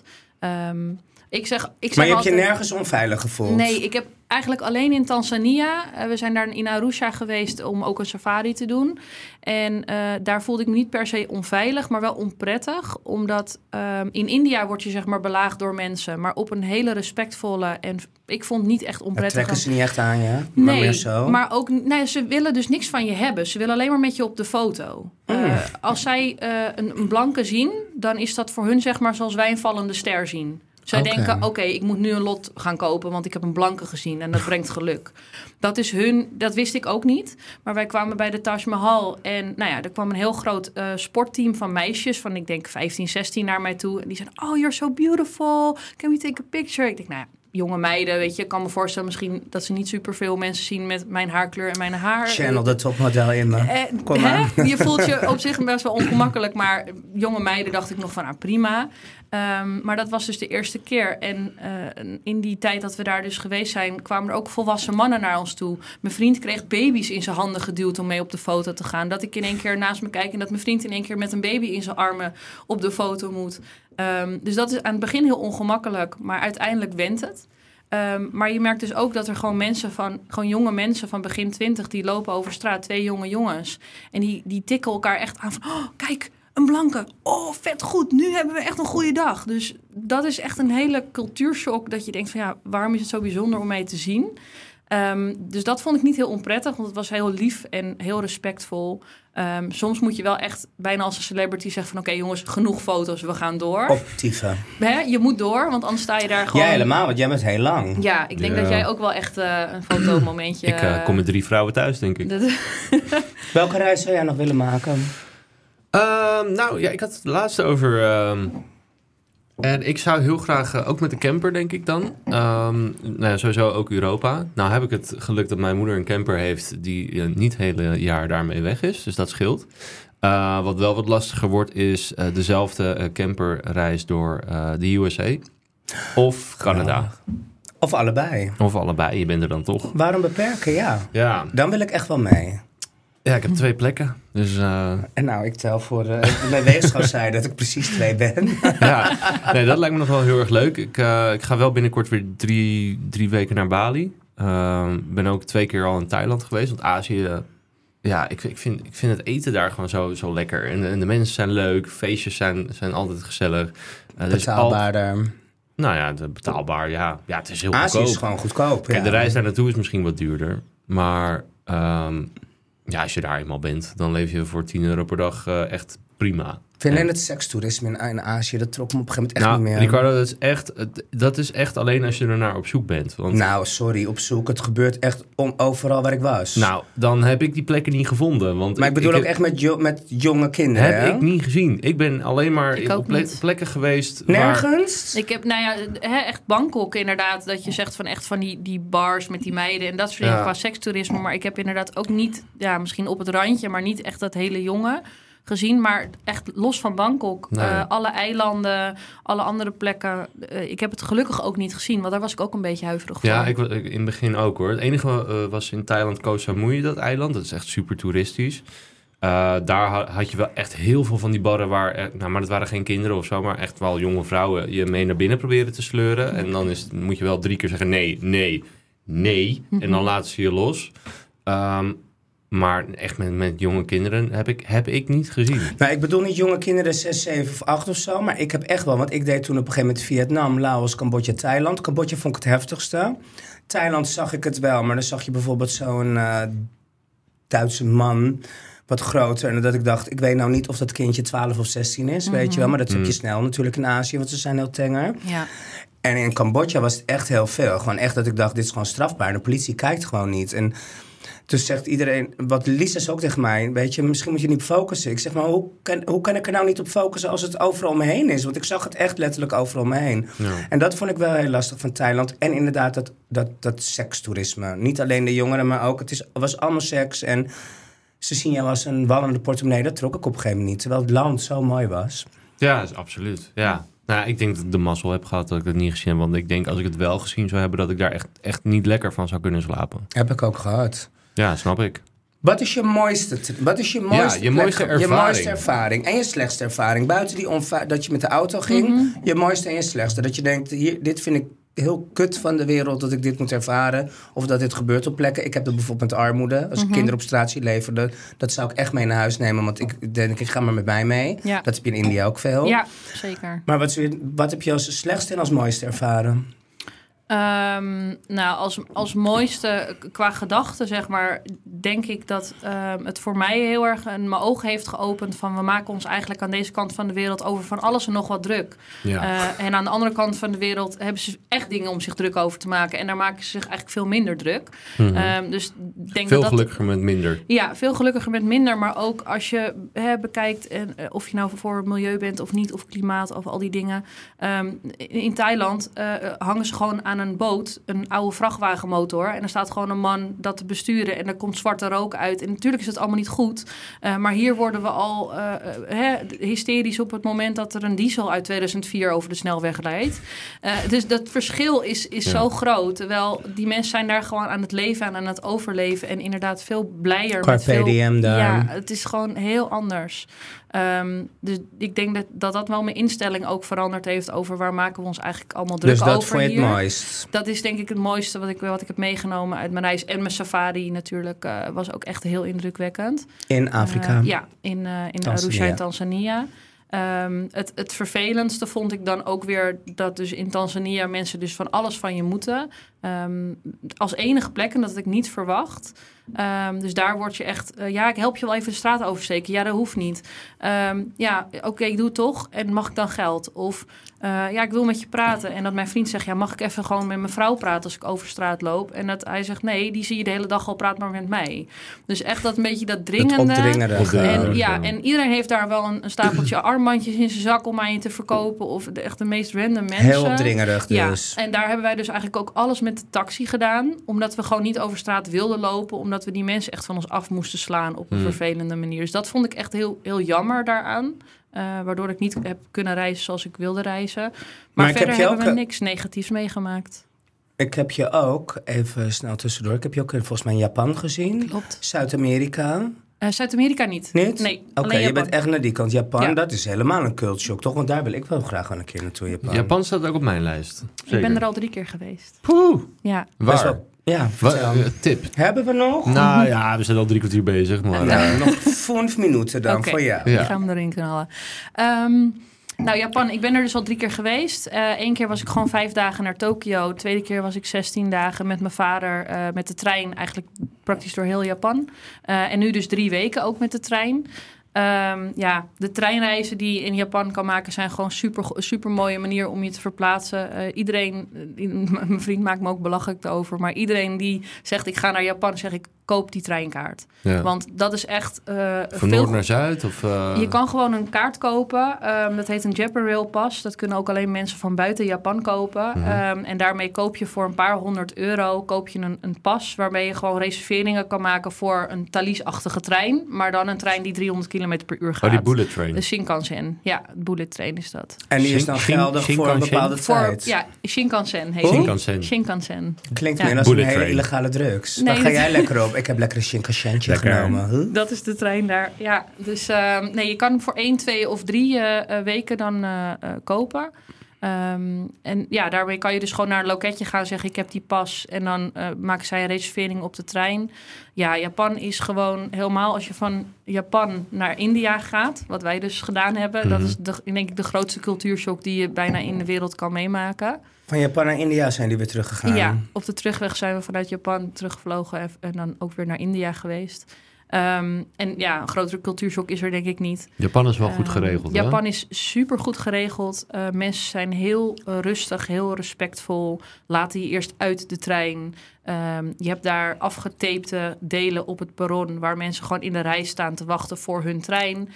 Maar je hebt je nergens onveilig gevoeld? Nee, ik heb eigenlijk alleen in Tanzania. We zijn daar in Arusha geweest om ook een safari te doen. En daar voelde ik me niet per se onveilig, maar wel onprettig. Omdat in India word je zeg maar belaagd door mensen, maar op een hele respectvolle en ik vond niet echt onprettig. Dat trekken ze niet echt aan, ja? Maar meer zo? Maar ook, ze willen dus niks van je hebben. Ze willen alleen maar met je op de foto. Als zij een blanke zien, dan is dat voor hun zeg maar zoals wij een vallende ster zien. Zij denken, oké, ik moet nu een lot gaan kopen, want ik heb een blanke gezien en dat brengt geluk. Dat wist ik ook niet. Maar wij kwamen bij de Taj Mahal en er kwam een heel groot sportteam van meisjes van, ik denk 15, 16 naar mij toe. En die zeiden, oh, you're so beautiful. Can we take a picture? Ik denk, jonge meiden, weet je, ik kan me voorstellen misschien dat ze niet superveel mensen zien met mijn haarkleur en mijn haar. Channel de topmodel in me. Kom aan. Je voelt je op zich best wel ongemakkelijk, maar jonge meiden dacht ik nog van, prima. Maar dat was dus de eerste keer. En in die tijd dat we daar dus geweest zijn, kwamen er ook volwassen mannen naar ons toe. Mijn vriend kreeg baby's in zijn handen geduwd om mee op de foto te gaan. Dat ik in één keer naast me kijk en dat mijn vriend in één keer met een baby in zijn armen op de foto moet. Dus dat is aan het begin heel ongemakkelijk, maar uiteindelijk went het. Maar je merkt dus ook dat er gewoon jonge mensen van begin 20... die lopen over straat, 2 jonge jongens. En die tikken elkaar echt aan van... Oh, kijk, een blanke. Oh, vet goed. Nu hebben we echt een goede dag. Dus dat is echt een hele cultuurshock. Dat je denkt van waarom is het zo bijzonder om mee te zien? Dus dat vond ik niet heel onprettig. Want het was heel lief en heel respectvol. Soms moet je wel echt bijna als een celebrity zeggen van... Oké, jongens, genoeg foto's, we gaan door. Optieven. Je moet door, want anders sta je daar gewoon... Jij helemaal, want jij bent heel lang. Ja, ik denk dat jij ook wel echt een fotomomentje... Ik kom met 3 vrouwen thuis, denk ik. Welke reis zou jij nog willen maken? Ik had het laatste over... En ik zou heel graag, ook met de camper denk ik dan, sowieso ook Europa. Nou heb ik het geluk dat mijn moeder een camper heeft die niet het hele jaar daarmee weg is. Dus dat scheelt. Wat wel wat lastiger wordt is dezelfde camperreis door de USA of Canada. Of allebei. Of allebei, je bent er dan toch. Waarom beperken? Ja. Dan wil ik echt wel mee. Ja, ik heb 2 plekken. Dus, En nou, ik tel voor mijn weegschaal zei dat ik precies 2 ben. Ja, nee, dat lijkt me nog wel heel erg leuk. Ik ga wel binnenkort weer 3 weken naar Bali. Ben ook 2 keer al in Thailand geweest. Want Azië, ik vind het eten daar gewoon zo lekker. En de mensen zijn leuk. Feestjes zijn altijd gezellig. Betaalbaarder. Betaalbaar, ja. Ja, het is heel Azië goedkoop. Is gewoon goedkoop, Kijk, de reis daar naartoe is misschien wat duurder. Maar... als je daar eenmaal bent, dan leef je voor €10 per dag echt prima. Ik vind alleen het sekstoerisme in Azië, dat trok me op een gegeven moment echt niet meer. Ricardo, dat is echt alleen als je ernaar op zoek bent. Want... Nou, sorry, op zoek. Het gebeurt echt overal waar ik was. Nou, dan heb ik die plekken niet gevonden. Want maar ik bedoel ook echt met jonge kinderen. Heb ik niet gezien. Ik ben alleen maar op plekken geweest. Nergens? Ik heb, echt Bangkok inderdaad. Dat je zegt van echt van die bars met die meiden. En dat soort dingen qua sekstoerisme. Maar ik heb inderdaad ook niet, misschien op het randje, maar niet echt dat hele jonge gezien, maar echt los van Bangkok. Nee. Alle eilanden, alle andere plekken. Ik heb het gelukkig ook niet gezien, want daar was ik ook een beetje huiverig voor. Ja, ik in het begin ook hoor. Het enige was in Thailand Koh Samui, dat eiland. Dat is echt super toeristisch. Daar had je wel echt heel veel van die barren waar... maar dat waren geen kinderen of zo, maar echt wel jonge vrouwen je mee naar binnen proberen te sleuren. En dan moet je wel 3 keer zeggen nee. En dan laten ze je los. Maar echt met jonge kinderen heb ik niet gezien. Nou, ik bedoel niet jonge kinderen 6, 7 of 8 of zo. Maar ik heb echt wel... Want ik deed toen op een gegeven moment Vietnam, Laos, Cambodja, Thailand. Cambodja vond ik het heftigste. Thailand zag ik het wel. Maar dan zag je bijvoorbeeld zo'n Duitse man... wat groter. En dat ik dacht, ik weet nou niet of dat kindje 12 of 16 is. Weet je wel. Maar dat heb je snel natuurlijk in Azië. Want ze zijn heel tenger. Ja. En in Cambodja was het echt heel veel. Gewoon echt dat ik dacht, dit is gewoon strafbaar. De politie kijkt gewoon niet. En... Dus zegt iedereen, wat Lisa is ook tegen mij, weet je, misschien moet je niet focussen. Ik zeg, maar hoe kan ik er nou niet op focussen als het overal om me heen is? Want ik zag het echt letterlijk overal om me heen. Ja. En dat vond ik wel heel lastig van Thailand. En inderdaad dat sekstoerisme. Niet alleen de jongeren, maar ook, het was allemaal seks. En ze zien jou als een wallende portemonnee. Dat trok ik op een gegeven moment niet. Terwijl het land zo mooi was. Ja, absoluut. Ja. Nou, ik denk dat ik de mazzel heb gehad dat ik het niet gezien heb. Want ik denk, als ik het wel gezien zou hebben, dat ik daar echt niet lekker van zou kunnen slapen. Heb ik ook gehad. Ja, snap ik. Wat is je mooiste mooiste ervaring en je slechtste ervaring? Buiten die dat je met de auto ging, je mooiste en je slechtste. Dat je denkt, dit vind ik heel kut van de wereld dat ik dit moet ervaren. Of dat dit gebeurt op plekken. Ik heb dat bijvoorbeeld met armoede. Als ik kinderen op straat zie leven, dat zou ik echt mee naar huis nemen. Want ik denk, ik ga maar met mij mee. Ja. Dat heb je in India ook veel. Ja, zeker. Maar wat heb je als slechtste en als mooiste ervaren? Als mooiste qua gedachte, zeg maar, denk ik dat het voor mij heel erg mijn ogen heeft geopend van we maken ons eigenlijk aan deze kant van de wereld over van alles en nog wat druk. Ja. En aan de andere kant van de wereld hebben ze echt dingen om zich druk over te maken. En daar maken ze zich eigenlijk veel minder druk. Dus denk veel gelukkiger met minder. Ja, veel gelukkiger met minder. Maar ook als je bekijkt of je nou voor milieu bent of niet, of klimaat of al die dingen. In Thailand hangen ze gewoon aan een boot, een oude vrachtwagenmotor. En er staat gewoon een man dat te besturen. En er komt zwarte rook uit. En natuurlijk is het allemaal niet goed. Maar hier worden we al hysterisch op het moment dat er een diesel uit 2004 over de snelweg rijdt. Dus dat verschil is zo groot. Terwijl die mensen zijn daar gewoon aan het leven en aan het overleven. En inderdaad veel blijer. Carpe diem daar. Ja, het is gewoon heel anders. Dus ik denk dat wel mijn instelling ook veranderd heeft over waar maken we ons eigenlijk allemaal druk over hier. Dus dat vond je het mooist? Dat is denk ik het mooiste wat ik heb meegenomen uit mijn reis. En mijn safari natuurlijk was ook echt heel indrukwekkend. In Afrika? Ja, in Arusha in Tanzania. Het vervelendste vond ik dan ook weer dat dus in Tanzania mensen dus van alles van je moeten. Als enige plek, en dat had ik niet verwacht. Dus daar word je echt... ik help je wel even de straat oversteken. Ja, dat hoeft niet. Oké, ik doe het toch. En mag ik dan geld? Of ik wil met je praten. En dat mijn vriend zegt... mag ik even gewoon met mijn vrouw praten als ik over straat loop? En dat hij zegt... nee, die zie je de hele dag al, praat maar met mij. Dus echt dat een beetje dat dringende. Het opdringerige. En iedereen heeft daar wel een stapeltje armbandjes in zijn zak om aan je te verkopen. Of echt de meest random mensen. Heel opdringerig dus. Ja, en daar hebben wij dus eigenlijk ook alles met de taxi gedaan. Omdat we gewoon niet over straat wilden lopen. Omdat we die mensen echt van ons af moesten slaan op een vervelende manier. Dus dat vond ik echt heel, heel jammer daaraan. Waardoor ik niet heb kunnen reizen zoals ik wilde reizen. Maar verder hebben we niks negatiefs meegemaakt. Ik heb je ook, even snel tussendoor... ik heb je ook volgens mij in Japan gezien. Klopt. Zuid-Amerika. Zuid-Amerika niet. Niet? Nee, Oké, je bent echt naar die kant. Japan, dat is helemaal een cultshock, toch? Want daar wil ik wel graag een keer naartoe, Japan. Japan staat ook op mijn lijst. Zeker. Ik ben er al 3 keer geweest. Poeh. Ja. Waar? Ja, tip. Hebben we nog? Nou ja, we zijn al 3 kwartier bezig. Maar, nog 5 minuten dan voor jou. Ja. Gaan we erin knallen. Japan, ik ben er dus al 3 keer geweest. 1 keer was ik gewoon 5 dagen naar Tokio. 2e keer was ik 16 dagen met mijn vader met de trein. Eigenlijk praktisch door heel Japan. En nu dus 3 weken ook met de trein. De treinreizen die je in Japan kan maken... zijn gewoon super mooie manier om je te verplaatsen. Mijn vriend maakt me ook belachelijk over... maar iedereen die zegt ik ga naar Japan... zeg ik koop die treinkaart. Ja. Want dat is echt... van noord naar zuid? Of, Je kan gewoon een kaart kopen. Dat heet een Japan Rail Pass. Dat kunnen ook alleen mensen van buiten Japan kopen. Mm-hmm. En daarmee koop je voor een paar €100... koop je een pas... waarmee je gewoon reserveringen kan maken... voor een Thalys-achtige trein. Maar dan een trein die 300 km per uur gaat. Oh, die bullet train. De Shinkansen. Ja, bullet train is dat. En die is dan geldig voor een bepaalde tijd? Ja, Shinkansen heet Shinkansen. Klinkt meer als een hele illegale drugs. Daar ga jij lekker op. Ik heb lekker een Shinkansentje genomen. Dat is de trein daar. Ja, dus je kan voor 1, 2 of 3 weken dan kopen. Daarmee kan je dus gewoon naar een loketje gaan zeggen... ik heb die pas en dan maken zij een reservering op de trein. Ja, Japan is gewoon helemaal... als je van Japan naar India gaat, wat wij dus gedaan hebben... dat is denk ik de grootste cultuurshock die je bijna in de wereld kan meegemaken. Van Japan naar India zijn die weer teruggegaan? Ja, op de terugweg zijn we vanuit Japan teruggevlogen... en dan ook weer naar India geweest... een grotere cultuurshock is er denk ik niet. Japan is wel goed geregeld, hè? Japan is super goed geregeld. Mensen zijn heel rustig, heel respectvol. Laten je eerst uit de trein. Je hebt daar afgetapte delen op het perron... waar mensen gewoon in de rij staan te wachten voor hun trein...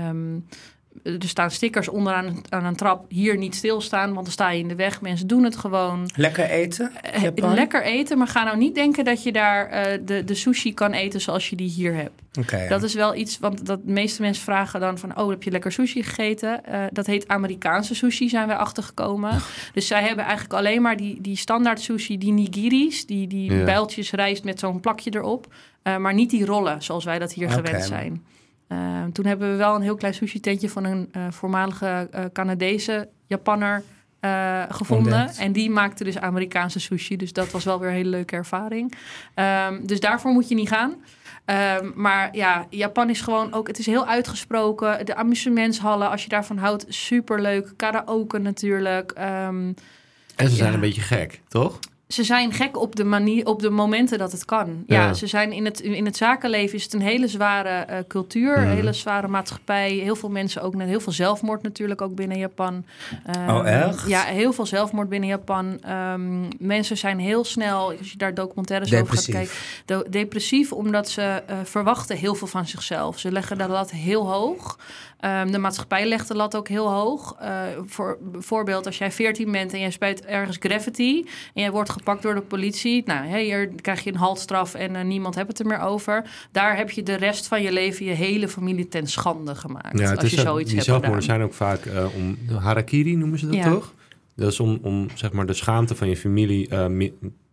Er staan stickers onderaan aan een trap. Hier niet stilstaan, want dan sta je in de weg. Mensen doen het gewoon. Lekker eten? Lekker eten, maar ga nou niet denken dat je daar de sushi kan eten zoals je die hier hebt. Okay. Dat is wel iets, want de meeste mensen vragen dan van... heb je lekker sushi gegeten? Dat heet Amerikaanse sushi, zijn wij achtergekomen. Dus zij hebben eigenlijk alleen maar die standaard sushi, die nigiris... die bijltjes rijst met zo'n plakje erop. Maar niet die rollen, zoals wij dat hier gewend zijn. Toen hebben we wel een heel klein sushi-tentje van een voormalige Canadese Japanner gevonden. Ontdekt. En die maakte dus Amerikaanse sushi. Dus dat was wel weer een hele leuke ervaring. Dus daarvoor moet je niet gaan. Maar ja, Japan is gewoon ook... Het is heel uitgesproken. De amusementshallen, als je daarvan houdt, superleuk. Karaoke natuurlijk. En ze zijn een beetje gek, toch? Ze zijn gek op de momenten dat het kan. Ja, ze zijn in het zakenleven is het een hele zware cultuur, een hele zware maatschappij. Heel veel mensen ook, heel veel zelfmoord natuurlijk ook binnen Japan. Echt? Ja, heel veel zelfmoord binnen Japan. Mensen zijn heel snel, als je daar documentaires over gaat kijken, depressief, omdat ze verwachten heel veel van zichzelf. Ze leggen de lat heel hoog. De maatschappij legt de lat ook heel hoog. Voor bijvoorbeeld, als jij 14 bent en jij spuit ergens graffiti en jij wordt gepakt door de politie. Nou, hier krijg je een haltstraf en niemand heeft het er meer over. Daar heb je de rest van je leven je hele familie ten schande gemaakt. Ja, als je zoiets die hebt zelfmoorden gedaan. zijn ook vaak harakiri, noemen ze dat toch? Dat is om zeg maar de schaamte van je familie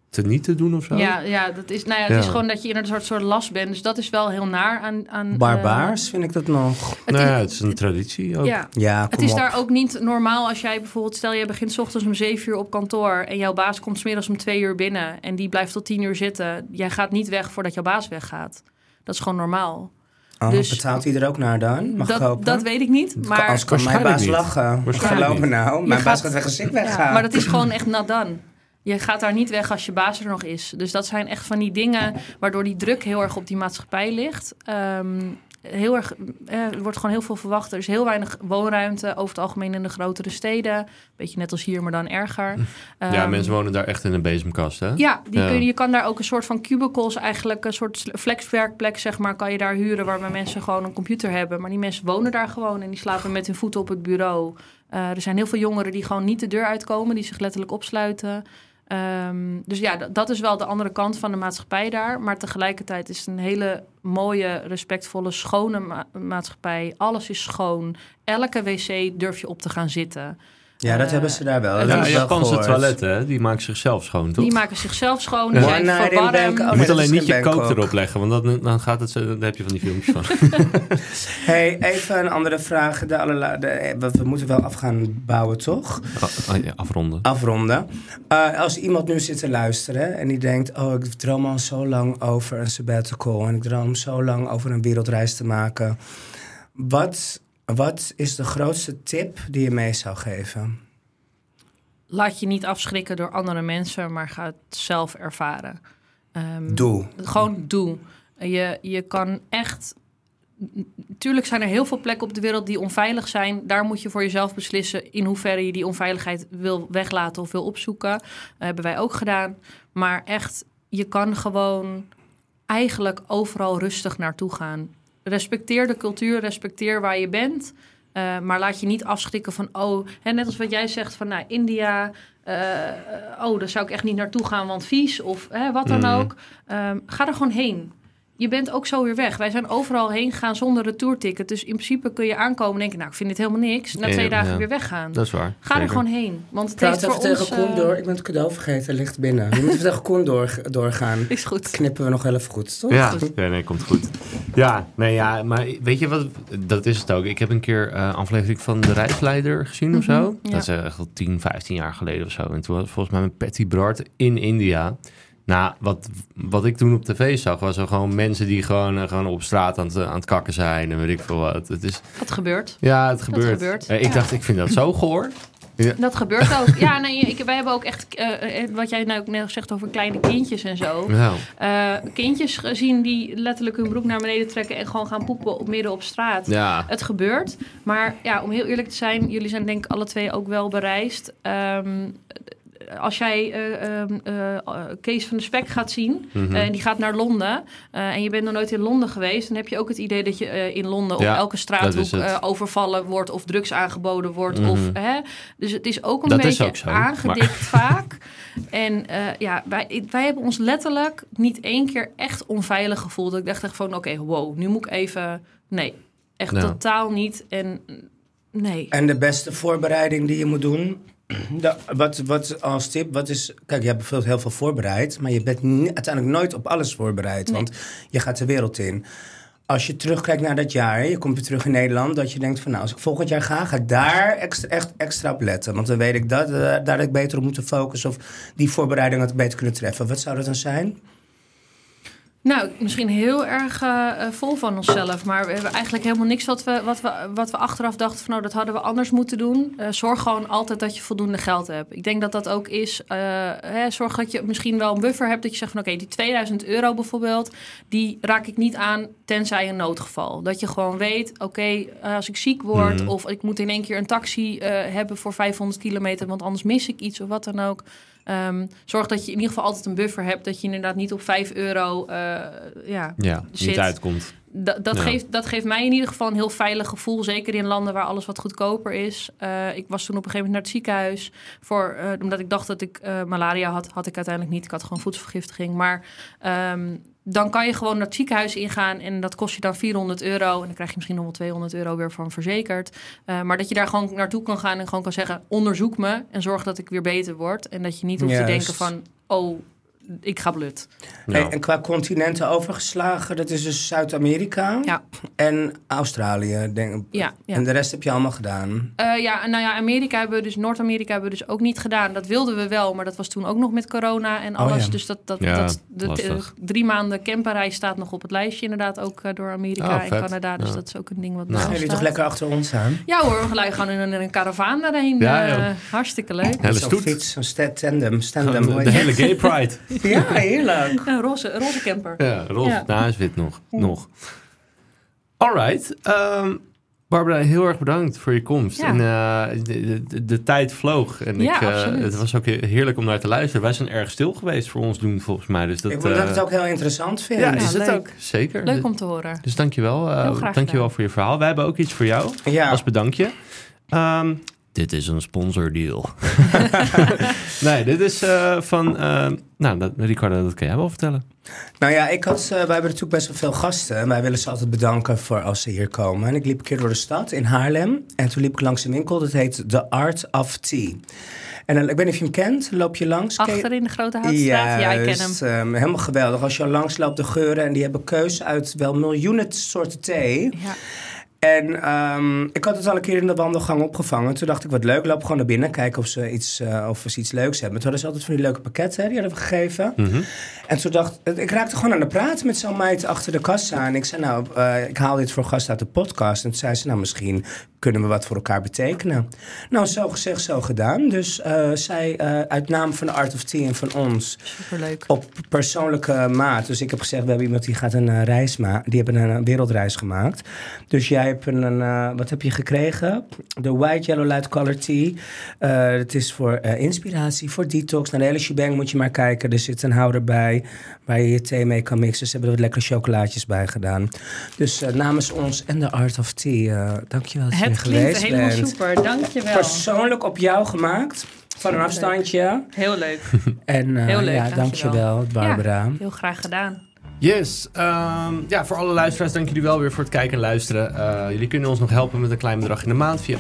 niet te doen of zo? Ja, dat is, het is gewoon dat je in een soort last bent. Dus dat is wel heel naar aan Barbaars vind ik dat nog. Het is een traditie ook. Ja, het is daar ook niet normaal als jij bijvoorbeeld... Stel, je begint 's ochtends om 7 uur op kantoor... en jouw baas komt 's middags om 2 uur binnen... en die blijft tot 10 uur zitten. Jij gaat niet weg voordat jouw baas weggaat. Dat is gewoon normaal. Dus, betaalt hij er ook naar dan? Mag ik hopen? Dat weet ik niet. Maar als kan mijn baas lachen. Geloof me nou. Mijn baas gaat weg als ik wegga. Ja, maar dat is gewoon echt not done. Je gaat daar niet weg als je baas er nog is. Dus dat zijn echt van die dingen... waardoor die druk heel erg op die maatschappij ligt. Er wordt gewoon heel veel verwacht. Er is heel weinig woonruimte over het algemeen in de grotere steden. Beetje net als hier, maar dan erger. Mensen wonen daar echt in een bezemkast, hè? Ja, je kan daar ook een soort van cubicles eigenlijk... een soort flexwerkplek, zeg maar, kan je daar huren... waarbij mensen gewoon een computer hebben. Maar die mensen wonen daar gewoon en die slapen met hun voeten op het bureau. Er zijn heel veel jongeren die gewoon niet de deur uitkomen... die zich letterlijk opsluiten... Dus dat is wel de andere kant van de maatschappij daar. Maar tegelijkertijd is het een hele mooie, respectvolle, schone maatschappij. Alles is schoon. Elke wc durf je op te gaan zitten. Ja, dat hebben ze daar wel. Japanse toiletten, die maken zichzelf schoon, toch? Die maken zichzelf schoon. Ja. Je moet alleen niet je kook erop leggen, want dan gaat het zo, daar heb je van die filmpjes van. Hey, even een andere vraag. We moeten wel af gaan bouwen, toch? Afronden. Als iemand nu zit te luisteren en die denkt... ik droom al zo lang over een sabbatical... en ik droom zo lang over een wereldreis te maken. Wat is de grootste tip die je mee zou geven? Laat je niet afschrikken door andere mensen, maar ga het zelf ervaren. Doe. Gewoon doe. Je kan echt... Tuurlijk zijn er heel veel plekken op de wereld die onveilig zijn. Daar moet je voor jezelf beslissen in hoeverre je die onveiligheid wil weglaten of wil opzoeken. Dat hebben wij ook gedaan. Maar echt, je kan gewoon eigenlijk overal rustig naartoe gaan. Respecteer de cultuur, respecteer waar je bent. Maar laat je niet afschrikken van... net als wat jij zegt van India... daar zou ik echt niet naartoe gaan, want vies. Of wat dan ook. Ga er gewoon heen. Je bent ook zo weer weg. Wij zijn overal heen gegaan zonder retourticket. Dus in principe kun je aankomen en denken... ik vind dit helemaal niks. Na 2 dagen weer weggaan. Dat is waar. Ga er gewoon heen. Want het Praat heeft voor even ons... tegen Koen door. Ik ben het cadeau vergeten. Ligt binnen. Je moet even tegen Koen doorgaan. Is goed. Knippen we nog wel even goed, toch? Ja, komt goed. Maar weet je wat? Dat is het ook. Ik heb een keer een aflevering van De Reisleider gezien of zo. Ja. Dat is echt al 10, 15 jaar geleden of zo. En toen was volgens mij met Patty Bart in India... Nou, wat ik toen op tv zag, was er gewoon mensen die gewoon op straat aan het kakken zijn en weet ik veel wat. Dat gebeurt. Ja, het gebeurt. Ik dacht, ik vind dat zo goor. Ja. Dat gebeurt ook. Ja, wij hebben ook echt, wat jij nou ook net zegt over kleine kindjes en zo. Ja. Kindjes gezien die letterlijk hun broek naar beneden trekken en gewoon gaan poepen midden op straat. Ja. Het gebeurt. Maar ja, om heel eerlijk te zijn, jullie zijn denk ik alle twee ook wel bereisd. Als jij Kees van de Spek gaat zien... en die gaat naar Londen... en je bent nog nooit in Londen geweest... dan heb je ook het idee dat je in Londen... op elke straathoek overvallen wordt... of drugs aangeboden wordt. Dus het is ook een beetje aangedikt vaak. En wij hebben ons letterlijk... niet 1 keer echt onveilig gevoeld. Dat ik dacht echt van, wow, nu moet ik even... Nee, echt totaal niet. En nee. En de beste voorbereiding die je moet doen... Wat als tip, kijk, je hebt heel veel voorbereid, maar je bent uiteindelijk nooit op alles voorbereid, want je gaat de wereld in. Als je terugkijkt naar dat jaar, je komt weer terug in Nederland, dat je denkt van als ik volgend jaar ga ik daar echt extra op letten. Want dan weet ik daar had ik beter op moeten focussen of die voorbereiding had ik beter kunnen treffen. Wat zou dat dan zijn? Nou, misschien heel erg vol van onszelf. Maar we hebben eigenlijk helemaal niks wat we achteraf dachten van... dat hadden we anders moeten doen. Zorg gewoon altijd dat je voldoende geld hebt. Ik denk dat dat ook is... zorg dat je misschien wel een buffer hebt. Dat je zegt van die €2000 bijvoorbeeld... die raak ik niet aan tenzij een noodgeval. Dat je gewoon weet, als ik ziek word... of ik moet in 1 keer een taxi hebben voor 500 kilometer... want anders mis ik iets of wat dan ook... zorg dat je in ieder geval altijd een buffer hebt... dat je inderdaad niet op €5 zit. Niet uitkomt. Dat geeft mij in ieder geval een heel veilig gevoel. Zeker in landen waar alles wat goedkoper is. Ik was toen op een gegeven moment naar het ziekenhuis... omdat ik dacht dat ik malaria had ik uiteindelijk niet. Ik had gewoon voedselvergiftiging. Maar dan kan je gewoon naar het ziekenhuis ingaan... en dat kost je dan €400... en dan krijg je misschien nog wel €200 weer van verzekerd. Maar dat je daar gewoon naartoe kan gaan en gewoon kan zeggen... onderzoek me en zorg dat ik weer beter word. En dat je niet hoeft te denken van... ik ga blut. Hey, en qua continenten overgeslagen, dat is dus Zuid-Amerika en Australië, denk ik. Ja. En de rest heb je allemaal gedaan? Amerika hebben we dus, Noord-Amerika hebben we dus ook niet gedaan. Dat wilden we wel, maar dat was toen ook nog met corona en alles. Dus de 3 maanden camperreis staat nog op het lijstje inderdaad, ook door Amerika en Canada. Dus dat is ook een ding wat gaan jullie toch lekker achter ons aan? Ja hoor, we gelijk gewoon in een karavaan daarheen. Hartstikke leuk. Hele stoet. Zo'n fiets, tandem. De hele gay pride. Ja, heerlijk. Een roze camper. Ja, roze. Ja. Nou, hij is wit nog. Alright. Barbara, heel erg bedankt voor je komst. Ja. En de tijd vloog. En het was ook heerlijk om naar te luisteren. Wij zijn erg stil geweest voor ons doen, volgens mij. Dus ik vond dat het ook heel interessant vind. Ja, is het ook. Zeker. Leuk om te horen. Dus dankjewel. Dankjewel voor je verhaal. Wij hebben ook iets voor jou als bedankje. Dit is een sponsordeal. Nee, dit is van... Ricardo, dat kan jij wel vertellen. Nou ja, wij hebben natuurlijk best wel veel gasten. En wij willen ze altijd bedanken voor als ze hier komen. En ik liep een keer door de stad in Haarlem. En toen liep ik langs een winkel. Dat heet The Art of Tea. En ik weet niet of je hem kent. Loop je langs? Achter in de Grote Houtstraat? Ja, ik ken hem. Helemaal geweldig. Als je al langs loopt, de geuren. En die hebben keuze uit wel miljoenen soorten thee. Ja. En ik had het al een keer in de wandelgang opgevangen. Toen dacht ik, wat leuk, loop gewoon naar binnen. Kijken of ze iets leuks hebben. Toen hadden ze altijd van die leuke pakketten, die hadden we gegeven. Mm-hmm. En toen ik raakte gewoon aan de praat met zo'n meid achter de kassa. En ik zei, ik haal dit voor gast uit de podcast. En toen zei ze, misschien kunnen we wat voor elkaar betekenen. Nou, zo gezegd, zo gedaan. Dus zij uit naam van de Art of Tea en van ons. Superleuk. Op persoonlijke maat. Dus ik heb gezegd, we hebben iemand die gaat een reis maken. Die hebben een wereldreis gemaakt. Dus jij hebt wat heb je gekregen? De White Yellow Light Color Tea. Het is voor inspiratie, voor detox. Naar de hele shebang moet je maar kijken. Er zit een houder bij waar je thee mee kan mixen. Ze hebben er wat lekkere chocolaatjes bij gedaan. Dus namens ons en de Art of Tea, dankjewel dat je er geweest bent. Helemaal super, dankjewel. Persoonlijk op jou gemaakt. Van een afstandje. Heel leuk. En heel leuk, dankjewel Barbara. Ja, heel graag gedaan. Yes. Voor alle luisteraars, dank jullie wel weer voor het kijken en luisteren. Jullie kunnen ons nog helpen met een klein bedrag in de maand via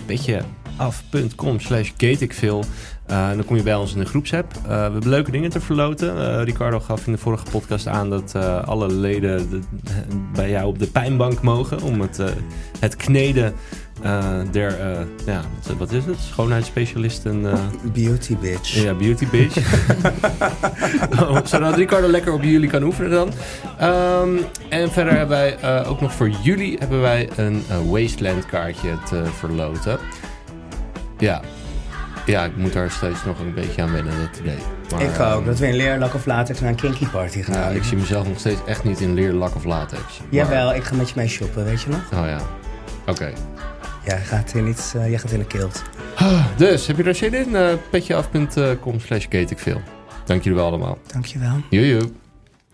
petjeaf.com/gateikveel. Dan kom je bij ons in de groepsapp. We hebben leuke dingen te verloten. Ricardo gaf in de vorige podcast aan dat alle leden bij jou op de pijnbank mogen om het kneden wat is het? Schoonheidsspecialisten. Beauty bitch. Ja, beauty bitch. Zodat Ricardo lekker op jullie kan oefenen dan. En verder hebben wij ook nog voor jullie een Wasteland kaartje te verloten. Ja, ik moet daar steeds nog een beetje aan wennen, dat idee. Maar, ik ook, dat we in leerlak of latex naar een kinky party gaan. Ja, ik zie mezelf nog steeds echt niet in leerlak of latex. Jawel, ik ga met je mee shoppen, weet je nog? Oh ja, oké. Jij gaat in de kilt. Dus, heb je er zin in? Petjeaf.com/gateikveel. Dank jullie wel allemaal. Dank je wel. Joejoe.